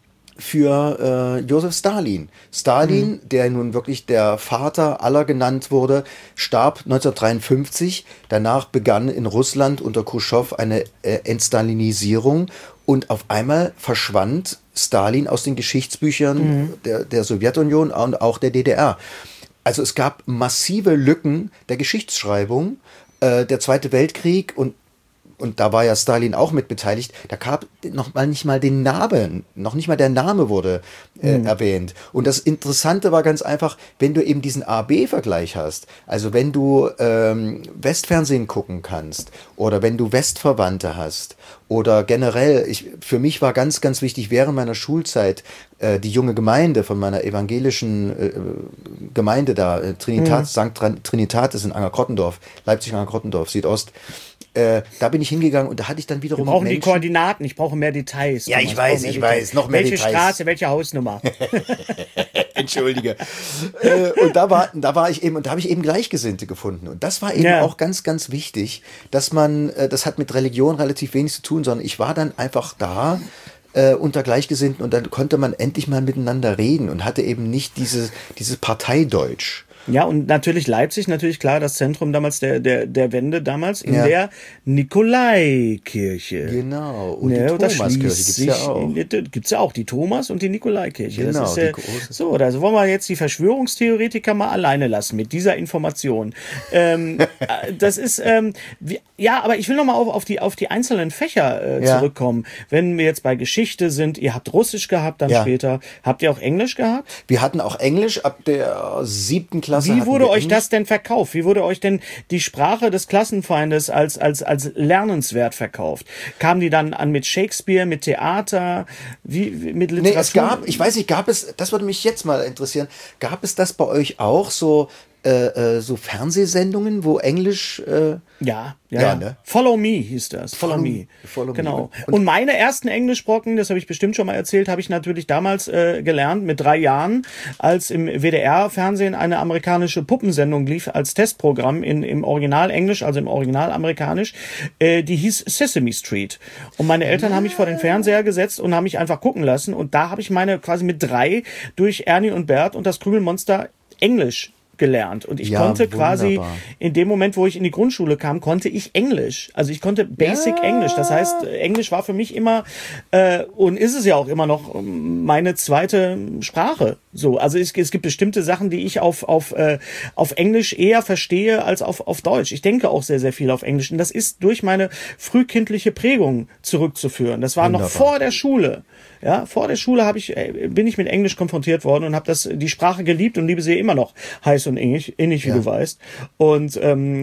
für Josef Stalin. Stalin, der nun wirklich der Vater aller genannt wurde, starb 1953. Danach begann in Russland unter Khrushchev eine Entstalinisierung und auf einmal verschwand Stalin aus den Geschichtsbüchern der Sowjetunion und auch der DDR. Also es gab massive Lücken der Geschichtsschreibung, der Zweite Weltkrieg und da war ja Stalin auch mit beteiligt, da gab noch nicht mal den Namen, noch nicht mal der Name wurde erwähnt. Und das Interessante war ganz einfach, wenn du eben diesen A-B-Vergleich hast, also wenn du Westfernsehen gucken kannst oder wenn du Westverwandte hast oder generell, für mich war ganz, ganz wichtig während meiner Schulzeit die junge Gemeinde von meiner evangelischen Gemeinde da, Sankt Trinitatis in Angerkrottendorf, Leipzig-Angerkrottendorf, Südost. Da bin ich hingegangen und da hatte ich dann wiederum Wir brauchen die Koordinaten, ich brauche mehr Details. Ja, ich weiß, noch mehr Welche Details. Welche Straße, welche Hausnummer? Entschuldige. Und da war ich eben, und da habe ich eben Gleichgesinnte gefunden. Und das war eben auch ganz, ganz wichtig, dass man, das hat mit Religion relativ wenig zu tun, sondern ich war dann einfach da unter Gleichgesinnten und dann konnte man endlich mal miteinander reden und hatte eben nicht dieses Parteideutsch. Ja, und natürlich Leipzig, natürlich klar, das Zentrum damals der Wende damals in der Nikolaikirche. Genau, und die Thomaskirche gibt's ja auch. Gibt's ja auch, die Thomas- und die Nikolaikirche. Genau, das ist so, also wollen wir jetzt die Verschwörungstheoretiker mal alleine lassen mit dieser Information. Das ist, aber ich will nochmal auf die einzelnen Fächer zurückkommen. Wenn wir jetzt bei Geschichte sind, ihr habt Russisch gehabt dann später, habt ihr auch Englisch gehabt? Wir hatten auch Englisch ab der 7. Klasse. Wie wurde euch das denn verkauft? Wie wurde euch denn die Sprache des Klassenfeindes als lernenswert verkauft? Kamen die dann an mit Shakespeare, mit Theater, mit Literatur? Gab es, das würde mich jetzt mal interessieren, gab es das bei euch auch, so Fernsehsendungen, wo Englisch... Ja. Ne? Follow Me hieß das. Follow Me. Genau. Und meine ersten Englischbrocken, das habe ich bestimmt schon mal erzählt, habe ich natürlich damals gelernt, mit 3 Jahren, als im WDR-Fernsehen eine amerikanische Puppensendung lief als Testprogramm im Original Englisch, also im Original amerikanisch. Die hieß Sesame Street. Und meine Eltern haben mich vor den Fernseher gesetzt und haben mich einfach gucken lassen. Und da habe ich quasi mit 3 durch Ernie und Bert und das Krümelmonster Englisch gelernt und ich konnte quasi in dem Moment, wo ich in die Grundschule kam, konnte ich Englisch. Also ich konnte Basic Englisch. Das heißt, Englisch war für mich immer und ist es ja auch immer noch meine zweite Sprache. So, also es gibt bestimmte Sachen, die ich auf Englisch eher verstehe als auf Deutsch. Ich denke auch sehr, sehr viel auf Englisch und das ist durch meine frühkindliche Prägung zurückzuführen. Das war noch vor der Schule. Ja, vor der Schule bin ich mit Englisch konfrontiert worden und habe die Sprache geliebt und liebe sie immer noch heiß und ähnlich wie du weißt. Und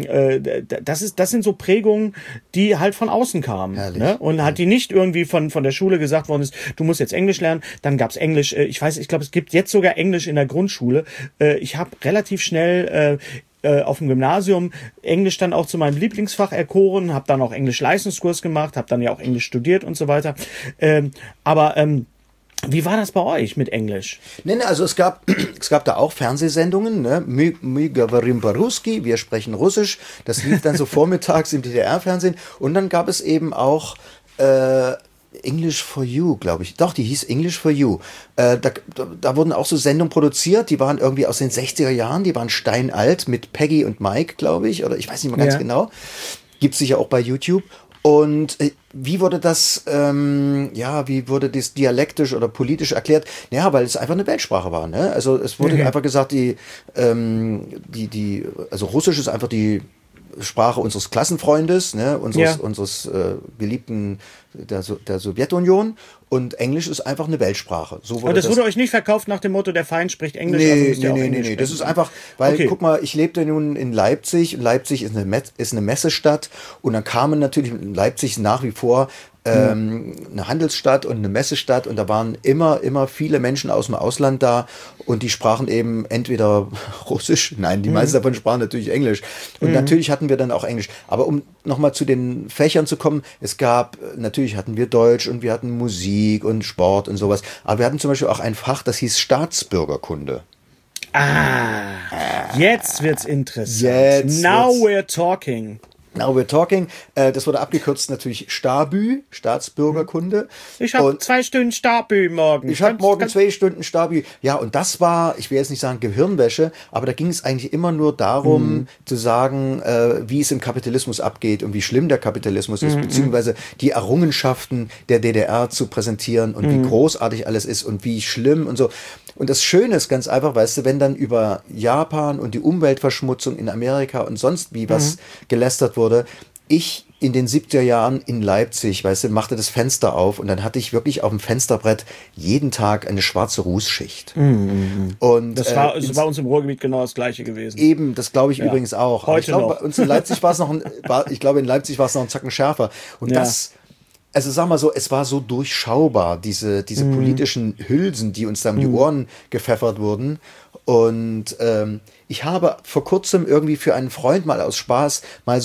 das sind so Prägungen, die halt von außen kamen. Ne? Und hat die nicht irgendwie von der Schule gesagt worden ist, du musst jetzt Englisch lernen. Dann gab's Englisch. Ich glaube, es gibt jetzt sogar Englisch in der Grundschule. Ich habe relativ schnell auf dem Gymnasium Englisch dann auch zu meinem Lieblingsfach erkoren, habe dann auch Englisch-Leistungskurs gemacht, habe dann ja auch Englisch studiert und so weiter. Aber wie war das bei euch mit Englisch? Nee, also es gab da auch Fernsehsendungen, ne? My Gavarim Baruski, wir sprechen Russisch. Das lief dann so vormittags im DDR-Fernsehen. Und dann gab es eben auch English for You, glaube ich. Doch, die hieß English for You. Da wurden auch so Sendungen produziert, die waren irgendwie aus den 60er Jahren, die waren steinalt mit Peggy und Mike, glaube ich, oder ich weiß nicht mehr ganz genau. Gibt es sicher auch bei YouTube. Und wie wurde das dialektisch oder politisch erklärt? Naja, weil es einfach eine Weltsprache war, ne? Also es wurde einfach gesagt, also Russisch ist einfach die Sprache unseres Klassenfreundes, ne, unseres geliebten der Sowjetunion, und Englisch ist einfach eine Weltsprache. So aber das wurde euch nicht verkauft nach dem Motto, der Feind spricht Englisch. Nee, das ist einfach, weil, guck mal, ich lebte nun in Leipzig, und Leipzig ist eine Messestadt, und dann kamen natürlich in Leipzig nach wie vor eine Handelsstadt und eine Messestadt, und da waren immer viele Menschen aus dem Ausland da, und die sprachen eben entweder Russisch, nein, die meisten davon sprachen natürlich Englisch, und natürlich hatten wir dann auch Englisch. Aber um nochmal zu den Fächern zu kommen, natürlich hatten wir Deutsch und wir hatten Musik und Sport und sowas, aber wir hatten zum Beispiel auch ein Fach, das hieß Staatsbürgerkunde. Jetzt wird's interessant. Now we're talking. Now we're talking. Das wurde abgekürzt natürlich Stabü, Staatsbürgerkunde. Ich habe 2 Stunden Stabü morgen. Ich habe morgen 2 Stunden Stabü. Ja, und das war, ich will jetzt nicht sagen Gehirnwäsche, aber da ging es eigentlich immer nur darum, zu sagen, wie es im Kapitalismus abgeht und wie schlimm der Kapitalismus ist, beziehungsweise die Errungenschaften der DDR zu präsentieren und wie großartig alles ist und wie schlimm und so. Und das Schöne ist ganz einfach, weißt du, wenn dann über Japan und die Umweltverschmutzung in Amerika und sonst wie was gelästert wurde, ich in den 70er Jahren in Leipzig, weißt du, machte das Fenster auf, und dann hatte ich wirklich auf dem Fensterbrett jeden Tag eine schwarze Rußschicht. Und das war bei uns im Ruhrgebiet genau das Gleiche gewesen. Eben, das glaube ich übrigens auch. Heute ich glaube, noch. bei uns in Leipzig war es noch ein Zacken schärfer. Und das, also sag mal so, es war so durchschaubar, diese politischen Hülsen, die uns da um die Ohren gepfeffert wurden. Und ich habe vor kurzem irgendwie für einen Freund mal aus Spaß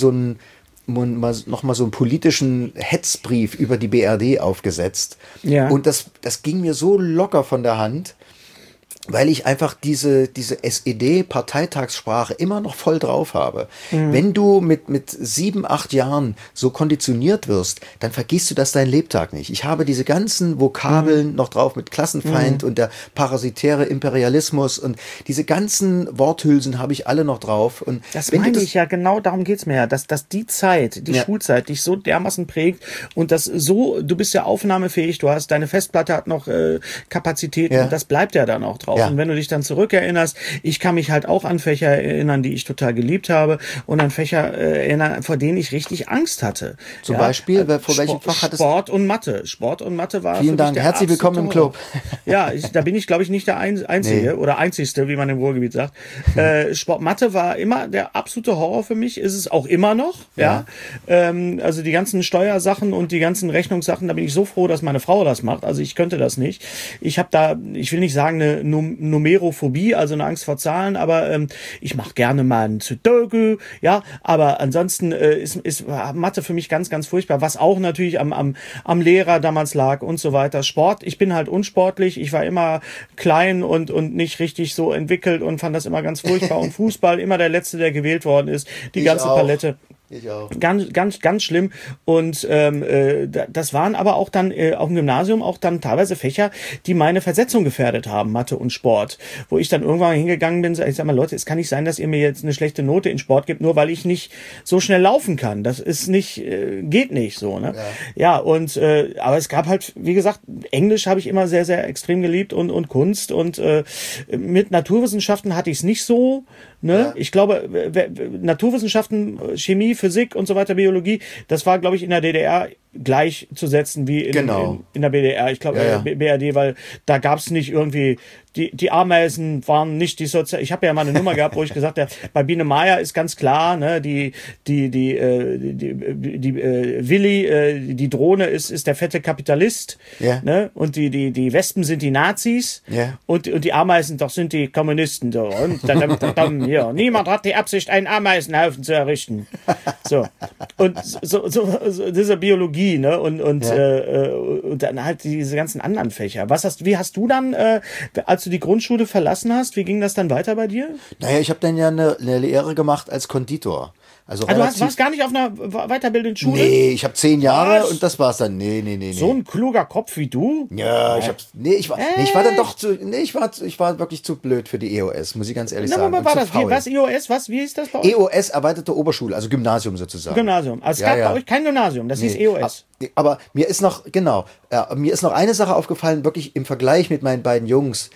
nochmal so einen politischen Hetzbrief über die BRD aufgesetzt. Ja. Und das ging mir so locker von der Hand, weil ich einfach diese SED-Parteitagssprache immer noch voll drauf habe. Wenn du mit 7, 8 Jahren so konditioniert wirst, dann vergisst du das dein Lebtag nicht. Ich habe diese ganzen Vokabeln noch drauf mit Klassenfeind und der parasitäre Imperialismus, und diese ganzen Worthülsen habe ich alle noch drauf. Und das meine ich ja, genau darum geht's mir ja, dass die Zeit, die Schulzeit dich so dermaßen prägt, und du bist ja aufnahmefähig, deine Festplatte hat noch Kapazitäten, und das bleibt ja dann auch drauf. Ja. Und wenn du dich dann zurückerinnerst, ich kann mich halt auch an Fächer erinnern, die ich total geliebt habe, und an Fächer erinnern, vor denen ich richtig Angst hatte. Zum Beispiel, vor welchem Fach hattest du? Sport und Mathe. Sport und Mathe war Vielen Dank, herzlich willkommen im Club. Ja, da bin ich, glaube ich, nicht der Einzige oder Einzigste, wie man im Ruhrgebiet sagt. Mathe war immer der absolute Horror für mich, ist es auch immer noch. Ja. Also die ganzen Steuersachen und die ganzen Rechnungssachen, da bin ich so froh, dass meine Frau das macht. Also ich könnte das nicht. Ich will nicht sagen, eine Numerophobie, also eine Angst vor Zahlen, aber ich mache gerne mal ein Sudoku, ja, aber ansonsten ist Mathe für mich ganz, ganz furchtbar, was auch natürlich am Lehrer damals lag und so weiter. Sport, ich bin halt unsportlich, ich war immer klein und nicht richtig so entwickelt und fand das immer ganz furchtbar, und Fußball immer der Letzte, der gewählt worden ist, die ganze Palette. Ich auch. Ganz schlimm. Und das waren aber auch dann auf dem Gymnasium auch dann teilweise Fächer, die meine Versetzung gefährdet haben, Mathe und Sport. Wo ich dann irgendwann hingegangen bin, ich sag mal, Leute, es kann nicht sein, dass ihr mir jetzt eine schlechte Note in Sport gibt, nur weil ich nicht so schnell laufen kann. Das ist nicht, geht nicht so, ne? Ja, und aber es gab halt, wie gesagt, Englisch habe ich immer sehr, sehr extrem geliebt, und Kunst, und mit Naturwissenschaften hatte ich es nicht so, ne? Ja. Ich glaube, Naturwissenschaften, Chemie, Physik und so weiter, Biologie, das war, glaube ich, in der DDR gleichzusetzen wie in der BDR. Ich glaube, BRD, weil da gab es nicht irgendwie, die Ameisen waren nicht die Sozial... Ich habe ja mal eine Nummer gehabt, wo ich gesagt habe, bei Biene Meier ist ganz klar, ne, die Willi, die Drohne ist der fette Kapitalist, ne, und die Wespen sind die Nazis, und die Ameisen doch sind die Kommunisten. So. Und ja, niemand hat die Absicht, einen Ameisenhaufen zu errichten. So. Und so diese Biologie, ne, und dann halt diese ganzen anderen Fächer. Wie hast du dann, als du die Grundschule verlassen hast, wie ging das dann weiter bei dir? Naja, ich habe dann ja eine Lehre gemacht als Konditor. Also du warst gar nicht auf einer weiterbildenden Schule? Nee, ich habe 10 Jahre und das war's dann. Nee. So ein kluger Kopf wie du? Ja, ich war dann doch ich war wirklich zu blöd für die EOS, muss ich ganz ehrlich sagen. Was war das? Was EOS? Wie hieß das bei euch? EOS, erweiterte Oberschule, also Gymnasium sozusagen. Gymnasium. Also es gab bei euch kein Gymnasium, das hieß EOS. Aber mir ist noch eine Sache aufgefallen, wirklich im Vergleich mit meinen beiden Jungs.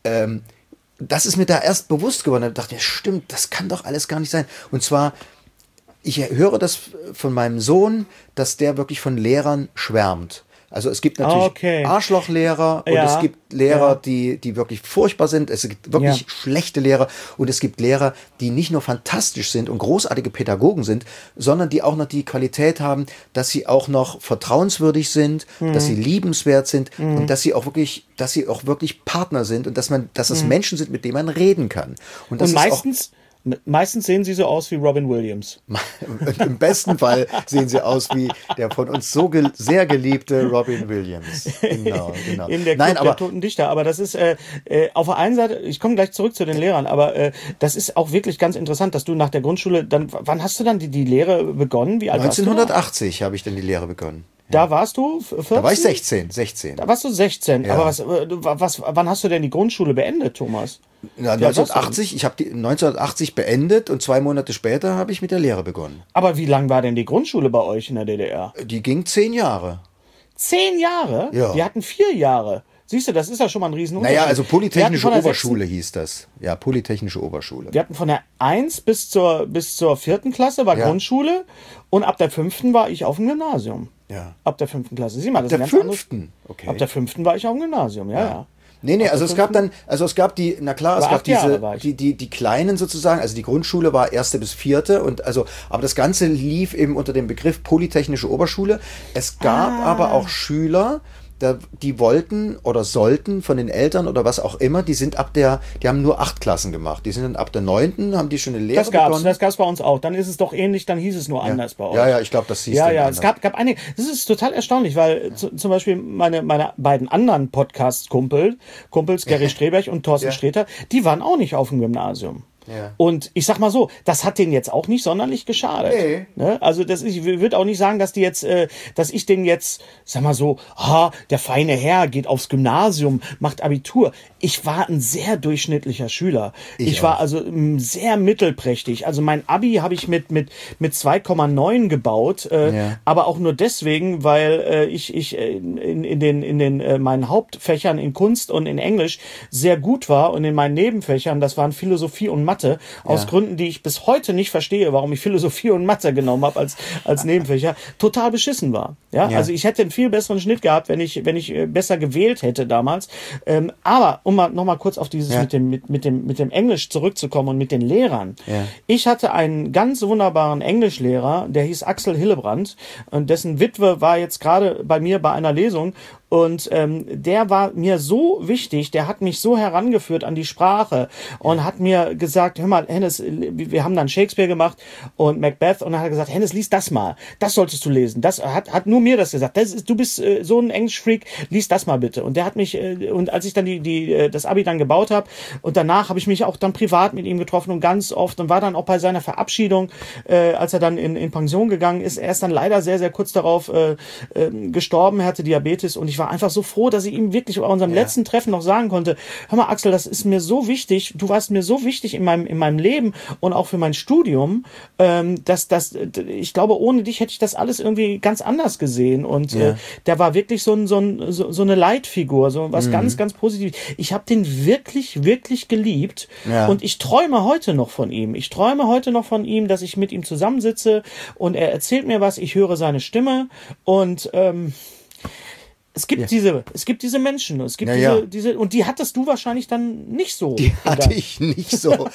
Das ist mir da erst bewusst geworden. Da dachte ich, stimmt, das kann doch alles gar nicht sein. Und zwar, ich höre das von meinem Sohn, dass der wirklich von Lehrern schwärmt. Also es gibt natürlich Arschlochlehrer und es gibt Lehrer, die wirklich furchtbar sind. Es gibt wirklich schlechte Lehrer und es gibt Lehrer, die nicht nur fantastisch sind und großartige Pädagogen sind, sondern die auch noch die Qualität haben, dass sie auch noch vertrauenswürdig sind, dass sie liebenswert sind und dass sie auch wirklich Partner sind und dass es Menschen sind, mit denen man reden kann. Und das ist meistens sehen sie so aus wie Robin Williams. Im besten Fall sehen sie aus wie der von uns so sehr geliebte Robin Williams. Genau. In der Club der Toten Dichter. Aber das ist auf der einen Seite, ich komme gleich zurück zu den Lehrern, aber das ist auch wirklich ganz interessant, dass du nach der Grundschule, wann hast du dann die Lehre begonnen? Wie alt 1980 habe ich dann die Lehre begonnen. Da warst du 14? Da war ich 16. Da warst du 16. Ja. Aber wann hast du denn die Grundschule beendet, Thomas? Ja, 1980. Ich habe die 1980 beendet und 2 Monate später habe ich mit der Lehre begonnen. Aber wie lang war denn die Grundschule bei euch in der DDR? Die ging 10 Jahre. 10 Jahre? Ja. Wir hatten 4 Jahre. Siehst du, das ist ja schon mal ein Riesenunterschied. Naja, also Polytechnische Oberschule hieß das. Ja, Polytechnische Oberschule. Wir hatten von der 1 bis zur 4. Klasse war Grundschule und ab der 5. war ich auf dem Gymnasium. Ja. Ab der 5. Klasse. Sieh mal, das ist ganz anderes. Okay. Ab der 5. war ich auf dem Gymnasium, ja. Nee, also es gab die kleinen sozusagen, also die Grundschule war 1. bis 4. aber das Ganze lief eben unter dem Begriff Polytechnische Oberschule. Es gab aber auch Schüler, die wollten oder sollten von den Eltern oder was auch immer, die haben nur 8 Klassen gemacht. Die sind dann ab der 9. haben die schon eine Lehre begonnen. Das gab's bei uns auch. Dann ist es doch ähnlich, dann hieß es nur anders bei euch. Ja, ich glaube, das hieß dann anders. Es gab einige. Das ist total erstaunlich, weil zum Beispiel meine beiden anderen Podcast-Kumpels, Gary Streberg und Thorsten Sträter, die waren auch nicht auf dem Gymnasium. Ja. Und ich sag mal so, das hat denen jetzt auch nicht sonderlich geschadet. Nee. Ne? Also ich würde auch nicht sagen, dass ich denen jetzt, sag mal so, der feine Herr geht aufs Gymnasium, macht Abitur. Ich war ein sehr durchschnittlicher Schüler. Ich war also sehr mittelprächtig. Also mein Abi habe ich mit 2,9 gebaut, aber auch nur deswegen, weil ich in den meinen Hauptfächern in Kunst und in Englisch sehr gut war und in meinen Nebenfächern, das waren Philosophie und Mathe, aus Gründen, die ich bis heute nicht verstehe, warum ich Philosophie und Mathe genommen habe als Nebenfächer, total beschissen war. Ja? Also ich hätte einen viel besseren Schnitt gehabt, wenn ich besser gewählt hätte damals. Aber um noch mal kurz auf dieses mit dem Englisch zurückzukommen und mit den Lehrern. Ja. Ich hatte einen ganz wunderbaren Englischlehrer, der hieß Axel Hillebrand und dessen Witwe war jetzt gerade bei mir bei einer Lesung. Und der war mir so wichtig, der hat mich so herangeführt an die Sprache und hat mir gesagt, hör mal, Hennes, wir haben dann Shakespeare gemacht und Macbeth und dann hat er gesagt, Hennes, lies das mal, das solltest du lesen. Das hat nur mir das gesagt. Du bist so ein Englisch-Freak, lies das mal bitte. Und der hat mich, und als ich dann das Abi dann gebaut habe und danach habe ich mich auch dann privat mit ihm getroffen und ganz oft und war dann auch bei seiner Verabschiedung, als er dann in Pension gegangen ist. Er ist dann leider sehr, sehr kurz darauf gestorben, er hatte Diabetes und ich war war einfach so froh, dass ich ihm wirklich bei unserem letzten Treffen noch sagen konnte, hör mal Axel, das ist mir so wichtig, du warst mir so wichtig in meinem Leben und auch für mein Studium, dass ich glaube, ohne dich hätte ich das alles irgendwie ganz anders gesehen und der war wirklich so eine Leitfigur, so was ganz, ganz Positives. Ich habe den wirklich, wirklich geliebt und ich träume heute noch von ihm. Ich träume heute noch von ihm, dass ich mit ihm zusammensitze und er erzählt mir was, ich höre seine Stimme und es gibt diese Menschen, es gibt diese, und die hattest du wahrscheinlich dann nicht so. Die hatte ich nicht so.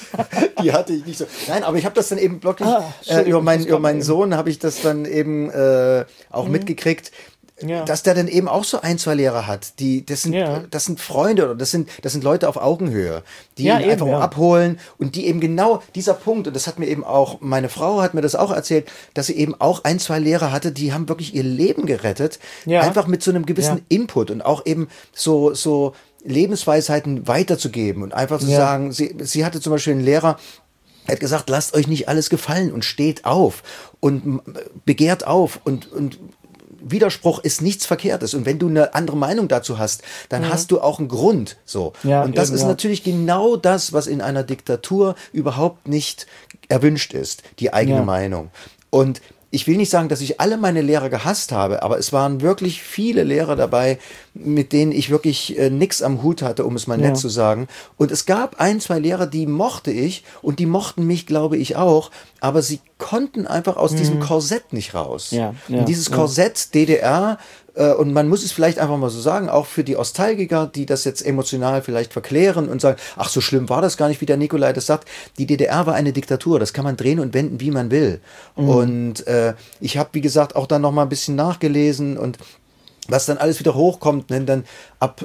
Nein, aber ich habe das dann eben wirklich, über meinen Sohn habe ich das dann eben auch mitgekriegt, dass der dann eben auch so ein, zwei Lehrer hat, das sind Freunde oder das sind Leute auf Augenhöhe, die ihn einfach abholen und die eben genau dieser Punkt, und das hat mir eben auch, meine Frau hat mir das auch erzählt, dass sie eben auch ein, zwei Lehrer hatte, die haben wirklich ihr Leben gerettet, einfach mit so einem gewissen Input und auch eben so Lebensweisheiten weiterzugeben und einfach zu sagen, sie hatte zum Beispiel einen Lehrer, er hat gesagt, lasst euch nicht alles gefallen und steht auf und begehrt auf und Widerspruch ist nichts Verkehrtes. Und wenn du eine andere Meinung dazu hast, dann hast du auch einen Grund. So. Ja, und das ist natürlich genau das, was in einer Diktatur überhaupt nicht erwünscht ist, die eigene Meinung. Und ich will nicht sagen, dass ich alle meine Lehrer gehasst habe, aber es waren wirklich viele Lehrer dabei, mit denen ich wirklich nix am Hut hatte, um es mal nett zu sagen. Und es gab ein, zwei Lehrer, die mochte ich und die mochten mich, glaube ich, auch, aber sie konnten einfach aus diesem Korsett nicht raus. Und dieses Korsett DDR, und man muss es vielleicht einfach mal so sagen, auch für die Nostalgiker, die das jetzt emotional vielleicht verklären und sagen, ach, so schlimm war das gar nicht, wie der Nikolai das sagt. Die DDR war eine Diktatur, das kann man drehen und wenden, wie man will. Und ich habe, wie gesagt, auch dann noch mal ein bisschen nachgelesen und was dann alles wieder hochkommt, ne? Dann ab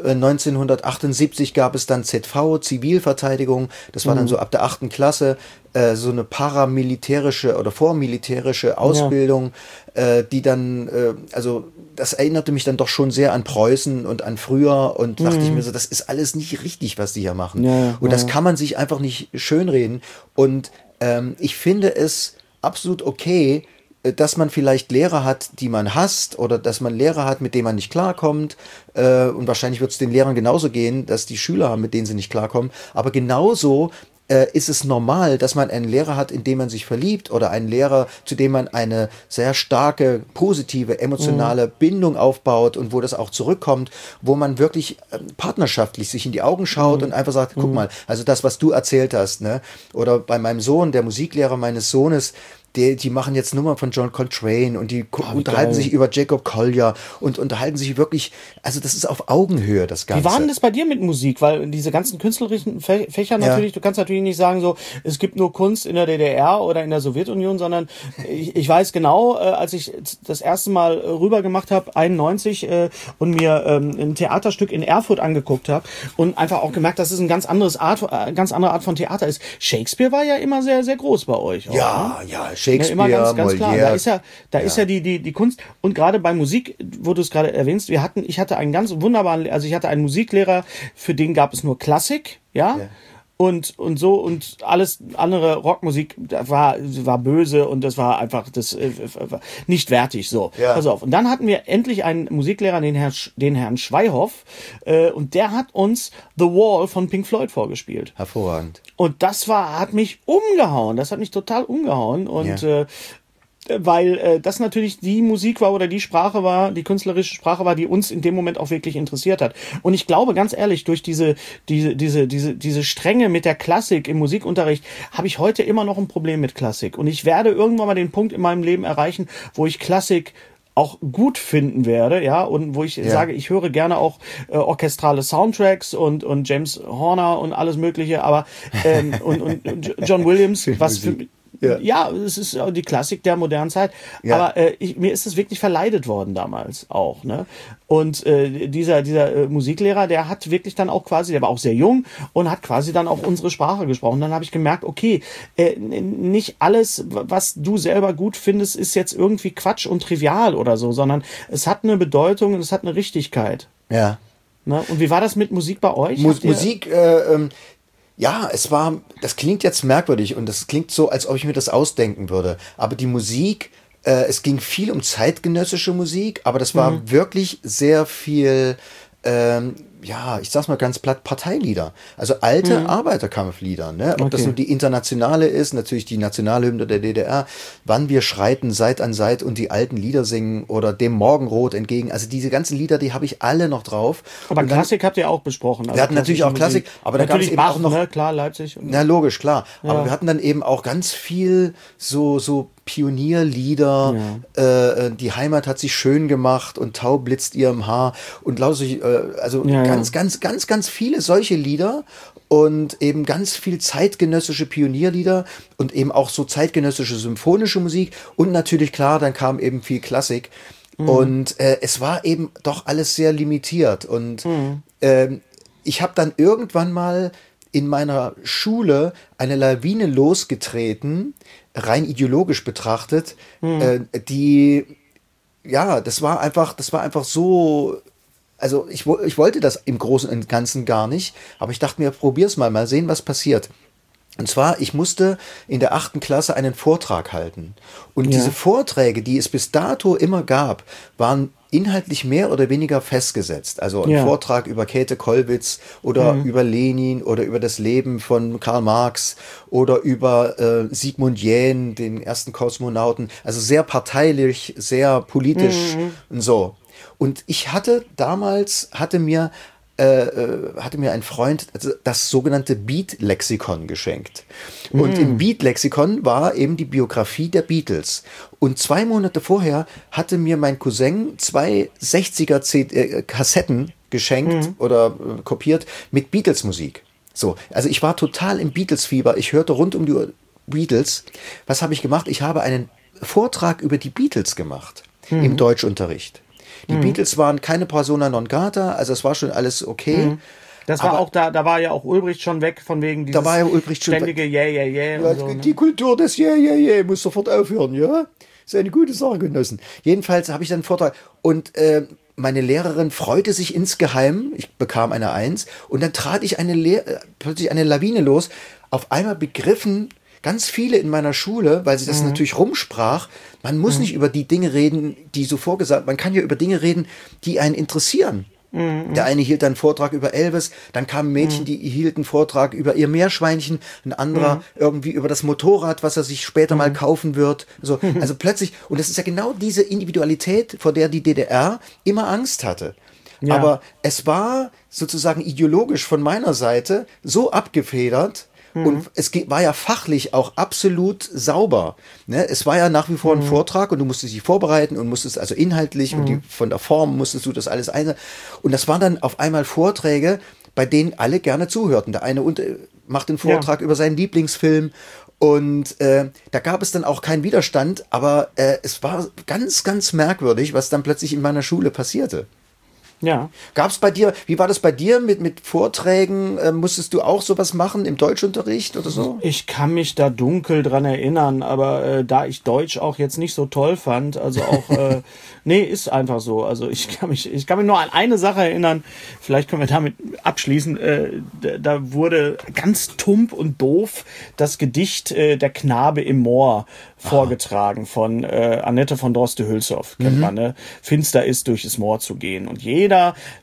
1978 gab es dann ZV, Zivilverteidigung, das war dann so ab der 8. Klasse, so eine paramilitärische oder vormilitärische Ausbildung, die dann, also das erinnerte mich dann doch schon sehr an Preußen und an früher und dachte ich mir so, das ist alles nicht richtig, was die hier machen. Und das kann man sich einfach nicht schönreden. Und ich finde es absolut okay, dass man vielleicht Lehrer hat, die man hasst oder dass man Lehrer hat, mit denen man nicht klarkommt und wahrscheinlich wird es den Lehrern genauso gehen, dass die Schüler haben, mit denen sie nicht klarkommen, aber genauso ist es normal, dass man einen Lehrer hat, in den man sich verliebt oder einen Lehrer, zu dem man eine sehr starke, positive, emotionale Bindung aufbaut und wo das auch zurückkommt, wo man wirklich partnerschaftlich sich in die Augen schaut und einfach sagt, guck mal, also das, was du erzählt hast, ne? Oder bei meinem Sohn, der Musiklehrer meines Sohnes, die machen jetzt Nummern von John Coltrane und die unterhalten sich über Jacob Collier und unterhalten sich wirklich, also das ist auf Augenhöhe, das Ganze. Wie war denn das bei dir mit Musik? Weil diese ganzen künstlerischen Fächer natürlich, du kannst natürlich nicht sagen so, es gibt nur Kunst in der DDR oder in der Sowjetunion, sondern ich weiß genau, als ich das erste Mal rüber gemacht habe, 91, und mir ein Theaterstück in Erfurt angeguckt habe und einfach auch gemerkt, dass es ein ganz andere Art von Theater ist. Shakespeare war ja immer sehr, sehr groß bei euch. Auch, ja, ne? ja, Shakespeare, ja, immer ganz Molière. Klar. Da ist ja die Kunst. Und gerade bei Musik, wo du es gerade erwähnst, ich hatte einen Musiklehrer, für den gab es nur Klassik, ja. Und alles andere Rockmusik war böse und das war einfach nicht wertig, so. Ja. Pass auf. Und dann hatten wir endlich einen Musiklehrer, den Herrn Schweihoff, und der hat uns The Wall von Pink Floyd vorgespielt. Hervorragend. Und das hat mich umgehauen. Das hat mich total umgehauen und weil das natürlich die Musik war oder die Sprache war, die künstlerische Sprache war, die uns in dem Moment auch wirklich interessiert hat. Und ich glaube, ganz ehrlich, durch diese Strenge mit der Klassik im Musikunterricht habe ich heute immer noch ein Problem mit Klassik. Und ich werde irgendwann mal den Punkt in meinem Leben erreichen, wo ich Klassik auch gut finden werde, ja, und wo ich sage, ich höre gerne auch orchestrale Soundtracks und James Horner und alles Mögliche, aber und John Williams, was für ja, es ist die Klassik der modernen Zeit. Ja. Aber mir ist es wirklich verleidet worden damals auch. Ne? Und dieser Musiklehrer, der hat wirklich dann auch quasi, der war auch sehr jung und hat quasi dann auch unsere Sprache gesprochen. Dann habe ich gemerkt, okay, nicht alles, was du selber gut findest, ist jetzt irgendwie Quatsch und trivial oder so, sondern es hat eine Bedeutung und es hat eine Richtigkeit. Ja. Ne? Und wie war das mit Musik bei euch? Musik, ja, das klingt jetzt merkwürdig und das klingt so, als ob ich mir das ausdenken würde. Aber die Musik Es ging viel um zeitgenössische Musik, aber das war wirklich sehr viel, ja, ich sag's mal ganz platt, Parteilieder. Also alte Arbeiterkampflieder, ne? Ob das nun die Internationale ist, natürlich die Nationalhymne der DDR, Wann wir schreiten Seit an Seit und die alten Lieder singen oder Dem Morgenrot entgegen. Also diese ganzen Lieder, die habe ich alle noch drauf. Aber und Klassik habt ihr auch besprochen. Also wir hatten natürlich auch Klassik, aber da gab es eben Bach, auch noch, ne? Klar, Leipzig. Na logisch, klar. Ja. Aber wir hatten dann eben auch ganz viel so Pionierlieder, die Heimat hat sich schön gemacht und Tau blitzt ihrem Haar und ganz viele solche Lieder und eben ganz viel zeitgenössische Pionierlieder und eben auch so zeitgenössische symphonische Musik und natürlich klar, dann kam eben viel Klassik und es war eben doch alles sehr limitiert und ich habe dann irgendwann mal in meiner Schule eine Lawine losgetreten, rein ideologisch betrachtet, das war einfach so, also ich wollte das im Großen und Ganzen gar nicht, aber ich dachte mir, probier's mal sehen, was passiert. Und zwar, ich musste in der 8. Klasse einen Vortrag halten. Und diese Vorträge, die es bis dato immer gab, waren inhaltlich mehr oder weniger festgesetzt. Also ein Vortrag über Käthe Kollwitz oder über Lenin oder über das Leben von Karl Marx oder über Sigmund Jähn, den ersten Kosmonauten. Also sehr parteilich, sehr politisch und so. Und ich hatte mir ein Freund das sogenannte Beat-Lexikon geschenkt. Und im Beat-Lexikon war eben die Biografie der Beatles. Und 2 Monate vorher hatte mir mein Cousin 2 60er-Kassetten geschenkt oder kopiert mit Beatles-Musik. So, also ich war total im Beatles-Fieber. Ich hörte rund um die Beatles. Was habe ich gemacht? Ich habe einen Vortrag über die Beatles gemacht im Deutschunterricht. Die Beatles waren keine Persona non grata, also es war schon alles okay. Das war auch da war ja auch Ulbricht schon weg, von wegen dieses ständige Yeah. Und so, ne? Die Kultur des Yeah, muss sofort aufhören, ja? Ist eine gute Sache, Genossen. Jedenfalls habe ich dann einen Vortrag und meine Lehrerin freute sich insgeheim, ich bekam eine 1 und dann trat ich plötzlich eine Lawine los, auf einmal begriffen ganz viele in meiner Schule, weil sie das natürlich rumsprach, man muss nicht über die Dinge reden, die so vorgesagt, man kann ja über Dinge reden, die einen interessieren. Der eine hielt einen Vortrag über Elvis, dann kamen Mädchen, die hielten einen Vortrag über ihr Meerschweinchen, ein anderer irgendwie über das Motorrad, was er sich später mal kaufen wird. So, also plötzlich, und das ist ja genau diese Individualität, vor der die DDR immer Angst hatte. Ja. Aber es war sozusagen ideologisch von meiner Seite so abgefedert, und es war ja fachlich auch absolut sauber. Ne? Es war ja nach wie vor ein Vortrag und du musstest dich vorbereiten und musstest also inhaltlich und von der Form musstest du das alles und das waren dann auf einmal Vorträge, bei denen alle gerne zuhörten. Der eine macht den Vortrag über seinen Lieblingsfilm und da gab es dann auch keinen Widerstand, aber es war ganz, ganz merkwürdig, was dann plötzlich in meiner Schule passierte. Ja. Gab's bei dir, wie war das bei dir mit Vorträgen? Musstest du auch sowas machen im Deutschunterricht oder so? Ich kann mich da dunkel dran erinnern, aber da ich Deutsch auch jetzt nicht so toll fand, also auch, nee, ist einfach so. Also ich kann mich nur an eine Sache erinnern, vielleicht können wir damit abschließen, da wurde ganz tump und doof das Gedicht Der Knabe im Moor vorgetragen von Annette von Droste-Hülshoff, kennt man, ne? Finster ist, durch das Moor zu gehen. Und jeder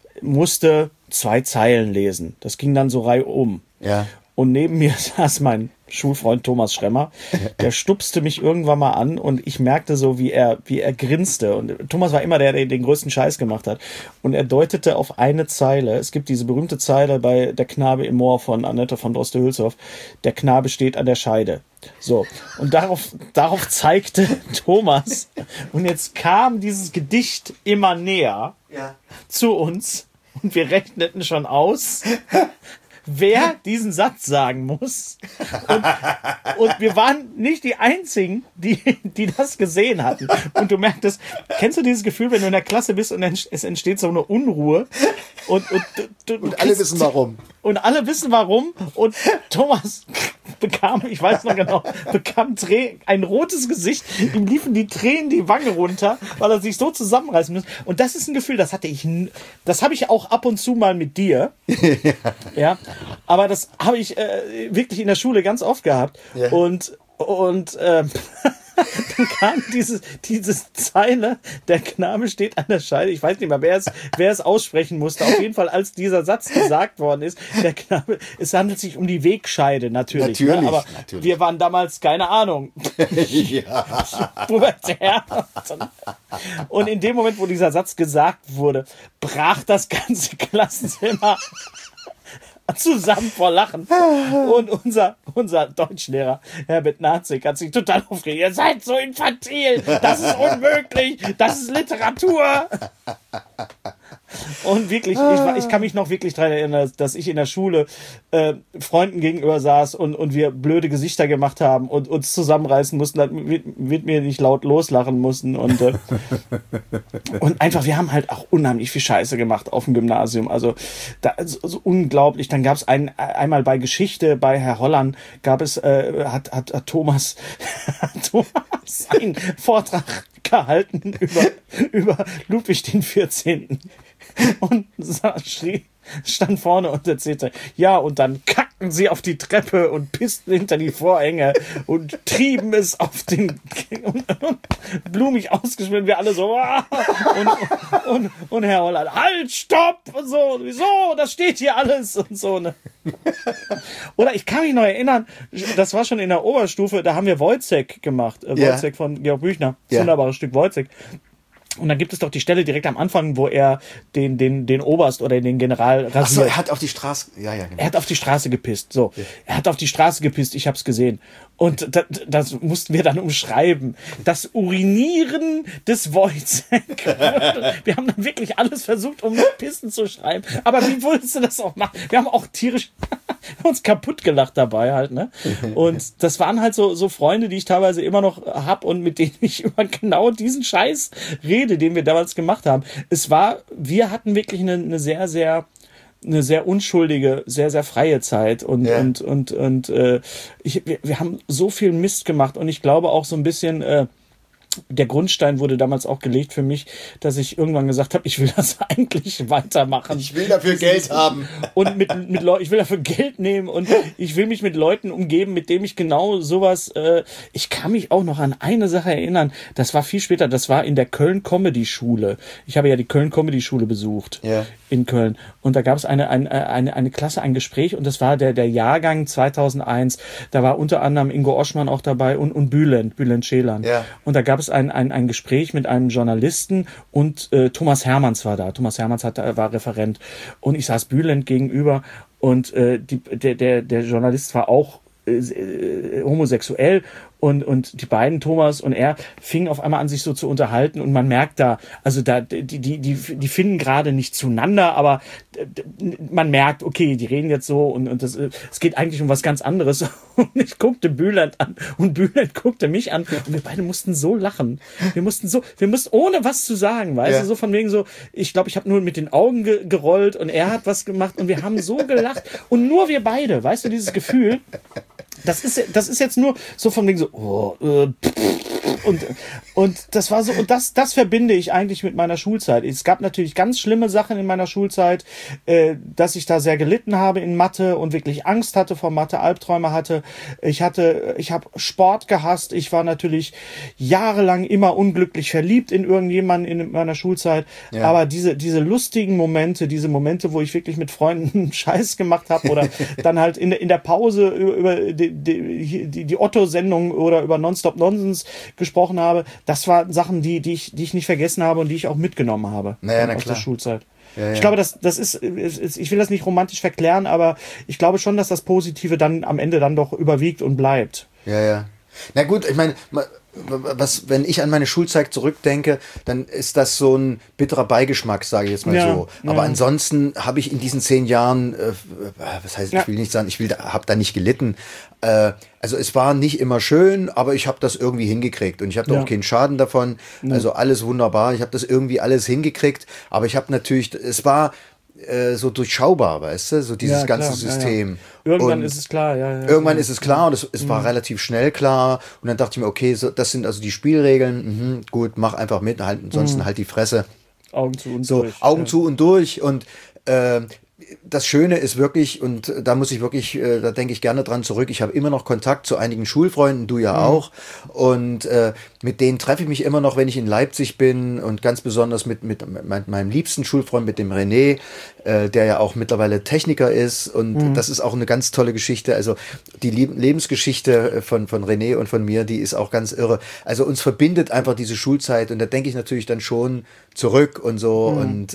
musste 2 Zeilen lesen. Das ging dann so reihum. Ja. Und neben mir saß mein Schulfreund Thomas Schremmer. Der stupste mich irgendwann mal an und ich merkte so, wie er grinste. Und Thomas war immer der den größten Scheiß gemacht hat. Und er deutete auf eine Zeile. Es gibt diese berühmte Zeile bei Der Knabe im Moor von Annette von Droste-Hülshoff. Der Knabe steht an der Scheide. So. Und darauf zeigte Thomas. Und jetzt kam dieses Gedicht immer näher zu uns. Und wir rechneten schon aus, wer diesen Satz sagen muss. Und wir waren nicht die Einzigen, die das gesehen hatten. Und du merktest, kennst du dieses Gefühl, wenn du in der Klasse bist und es entsteht so eine Unruhe und alle wissen warum. Und alle wissen warum. Und Thomas bekam, ich weiß noch genau, ein rotes Gesicht. Ihm liefen die Tränen die Wange runter, weil er sich so zusammenreißen muss. Und das ist ein Gefühl, das habe ich auch ab und zu mal mit dir. Ja. Aber das habe ich wirklich in der Schule ganz oft gehabt. Ja. Und dann kam diese Zeile, der Knabe steht an der Scheide. Ich weiß nicht mehr, wer es aussprechen musste. Auf jeden Fall, als dieser Satz gesagt worden ist, der Knabe, es handelt sich um die Wegscheide, natürlich. Ne? Aber wir waren damals, keine Ahnung. Ja. Pubertär. Und in dem Moment, wo dieser Satz gesagt wurde, brach das ganze Klassenzimmer zusammen vor Lachen. Und unser Deutschlehrer, Herbert Nazig, hat sich total aufgeregt. Ihr seid so infantil, das ist unmöglich, das ist Literatur. Und wirklich, ich kann mich noch wirklich daran erinnern, dass ich in der Schule Freunden gegenüber saß und wir blöde Gesichter gemacht haben und uns zusammenreißen mussten, damit wir nicht laut loslachen mussten. Und einfach, wir haben halt auch unheimlich viel Scheiße gemacht auf dem Gymnasium. Also so unglaublich. Dann gab es einmal bei Geschichte, bei Herr Holland, hat Thomas einen Vortrag gehalten über Ludwig den 14. Und stand vorne und erzählte, ja, und dann kackten sie auf die Treppe und pissten hinter die Vorhänge und trieben es auf den und blumig ausgeschwimmt, wir alle so und Herr Holland, halt, stopp und so, wieso, das steht hier alles und so, ne? Oder ich kann mich noch erinnern, das war schon in der Oberstufe, da haben wir Wojciech gemacht, Wojciech von Georg Büchner, das wunderbares Stück Wojciech. Und dann gibt es doch die Stelle direkt am Anfang, wo er den Oberst oder den General rasiert. Ach so, er hat auf die Straße, ja, genau. Er hat auf die Straße gepisst, so. Ja. Er hat auf die Straße gepisst, ich hab's gesehen. Und das mussten wir dann umschreiben. Das Urinieren des Wojciech. Wir haben dann wirklich alles versucht, um Pissen zu schreiben. Aber wie wolltest du das auch machen? Wir haben auch tierisch uns kaputt gelacht dabei halt, ne? Und das waren halt so Freunde, die ich teilweise immer noch hab und mit denen ich über genau diesen Scheiß rede, den wir damals gemacht haben. Wir hatten wirklich eine sehr, sehr unschuldige, sehr, sehr freie Zeit und wir haben so viel Mist gemacht und ich glaube auch so ein bisschen, der Grundstein wurde damals auch gelegt für mich, dass ich irgendwann gesagt habe, ich will das eigentlich weitermachen. Ich will dafür Geld haben. Und ich will dafür Geld nehmen und ich will mich mit Leuten umgeben, mit denen ich genau sowas, ich kann mich auch noch an eine Sache erinnern, das war viel später, das war in der Köln Comedy Schule. Ich habe ja die Köln Comedy Schule besucht in Köln und da gab es eine Klasse, ein Gespräch und das war der Jahrgang 2001. Da war unter anderem Ingo Oschmann auch dabei und Bülent Ceylan. Ja. Und da gab es ein Gespräch mit einem Journalisten und Thomas Hermanns war da. Thomas Hermanns war Referent und ich saß Bülent gegenüber und der Journalist war auch homosexuell und die beiden, Thomas und er, fingen auf einmal an, sich so zu unterhalten und man merkt die finden gerade nicht zueinander, aber man merkt, okay, die reden jetzt so und es geht eigentlich um was ganz anderes und ich guckte Bülent an und Bülent guckte mich an und wir beide mussten so lachen. Wir mussten ohne was zu sagen, weißt du, so von wegen so, ich glaube, ich habe nur mit den Augen gerollt und er hat was gemacht und wir haben so gelacht und nur wir beide, weißt du, dieses Gefühl, das ist jetzt nur so von wegen so, und das war so, und das verbinde ich eigentlich mit meiner Schulzeit. Es gab natürlich ganz schlimme Sachen in meiner Schulzeit, dass ich da sehr gelitten habe in Mathe und wirklich Angst hatte vor Mathe, Albträume hatte. Ich habe Sport gehasst. Ich war natürlich jahrelang immer unglücklich verliebt in irgendjemanden in meiner Schulzeit. Ja. Aber diese lustigen Momente, diese Momente, wo ich wirklich mit Freunden Scheiß gemacht habe oder dann halt in der Pause über die Otto-Sendung oder über Nonstop Nonsens gesprochen habe, das waren Sachen, die ich nicht vergessen habe und die ich auch mitgenommen habe aus der Schulzeit. Ja. Ich glaube, das ist, ich will das nicht romantisch verklären, aber ich glaube schon, dass das Positive dann am Ende dann doch überwiegt und bleibt. Ja. Na gut, ich meine, wenn ich an meine Schulzeit zurückdenke, dann ist das so ein bitterer Beigeschmack, sage ich jetzt mal so. Aber ansonsten habe ich in diesen 10 Jahren, was heißt, ich will nicht sagen, habe da nicht gelitten. Also es war nicht immer schön, aber ich habe das irgendwie hingekriegt und ich habe da auch keinen Schaden davon. Also alles wunderbar, ich habe das irgendwie alles hingekriegt, aber ich habe natürlich, es war so durchschaubar, weißt du, so dieses ganze System. Ja. Irgendwann ist es klar, Irgendwann ist es klar und es war relativ schnell klar und dann dachte ich mir, okay, so, das sind also die Spielregeln, gut, mach einfach mit, ansonsten halt die Fresse. Augen zu und durch. Augen zu und durch und das Schöne ist wirklich, und da muss ich wirklich, da denke ich gerne dran zurück, ich habe immer noch Kontakt zu einigen Schulfreunden, du ja auch, und mit denen treffe ich mich immer noch, wenn ich in Leipzig bin, und ganz besonders mit meinem liebsten Schulfreund, mit dem René, der ja auch mittlerweile Techniker ist, und das ist auch eine ganz tolle Geschichte, also die Lebensgeschichte von René und von mir, die ist auch ganz irre, also uns verbindet einfach diese Schulzeit, und da denke ich natürlich dann schon zurück und so, und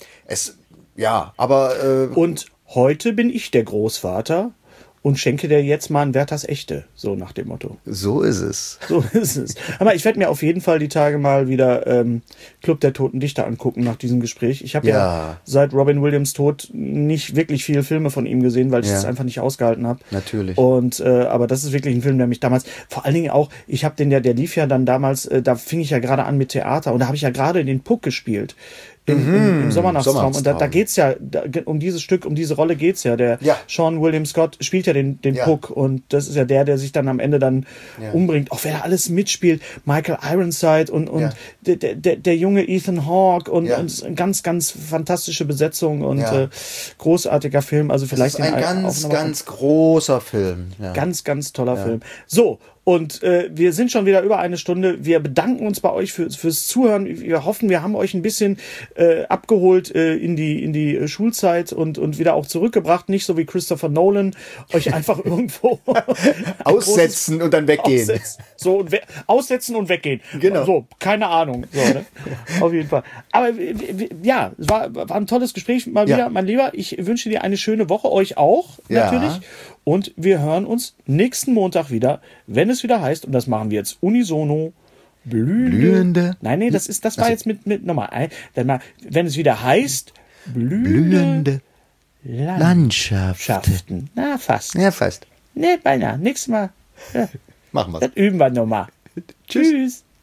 ja, aber... und heute bin ich der Großvater und schenke dir jetzt mal ein Werthers Echte, so nach dem Motto. So ist es. So ist es. Aber ich werde mir auf jeden Fall die Tage mal wieder Club der Toten Dichter angucken nach diesem Gespräch. Ich habe ja seit Robin Williams Tod nicht wirklich viele Filme von ihm gesehen, weil ich das einfach nicht ausgehalten habe. Natürlich. Und aber das ist wirklich ein Film, der mich damals, vor allen Dingen auch, ich habe der lief ja dann damals, da fing ich ja gerade an mit Theater und da habe ich ja gerade den Puck gespielt. Im Sommernachtstraum. Und da geht's ja, um dieses Stück, um diese Rolle geht's ja. Der Sean William Scott spielt ja den Puck, und das ist ja der sich dann am Ende dann umbringt. Auch wer da alles mitspielt, Michael Ironside und der junge Ethan Hawke und ganz, ganz fantastische Besetzung und großartiger Film. Also vielleicht das ist ein ganz großer Film. Ja. Ganz, ganz toller Film. So. Und wir sind schon wieder über eine Stunde. Wir bedanken uns bei euch fürs Zuhören. Wir hoffen, wir haben euch ein bisschen abgeholt in die Schulzeit und wieder auch zurückgebracht. Nicht so wie Christopher Nolan, euch einfach irgendwo aussetzen und dann weggehen. Aussetzen und weggehen. Genau. So, keine Ahnung. So, ne? Auf jeden Fall. Aber ja, es war ein tolles Gespräch mal wieder, mein Lieber. Ich wünsche dir eine schöne Woche, euch auch natürlich. Und wir hören uns nächsten Montag wieder, wenn es wieder heißt, und das machen wir jetzt unisono, blühende. Nein, das war jetzt mit nochmal. Wenn es wieder heißt, blühende Landschaften. Na, fast. Ja, fast. Ne, beinahe. Nächstes Mal. Machen wir. Das üben wir nochmal. Tschüss.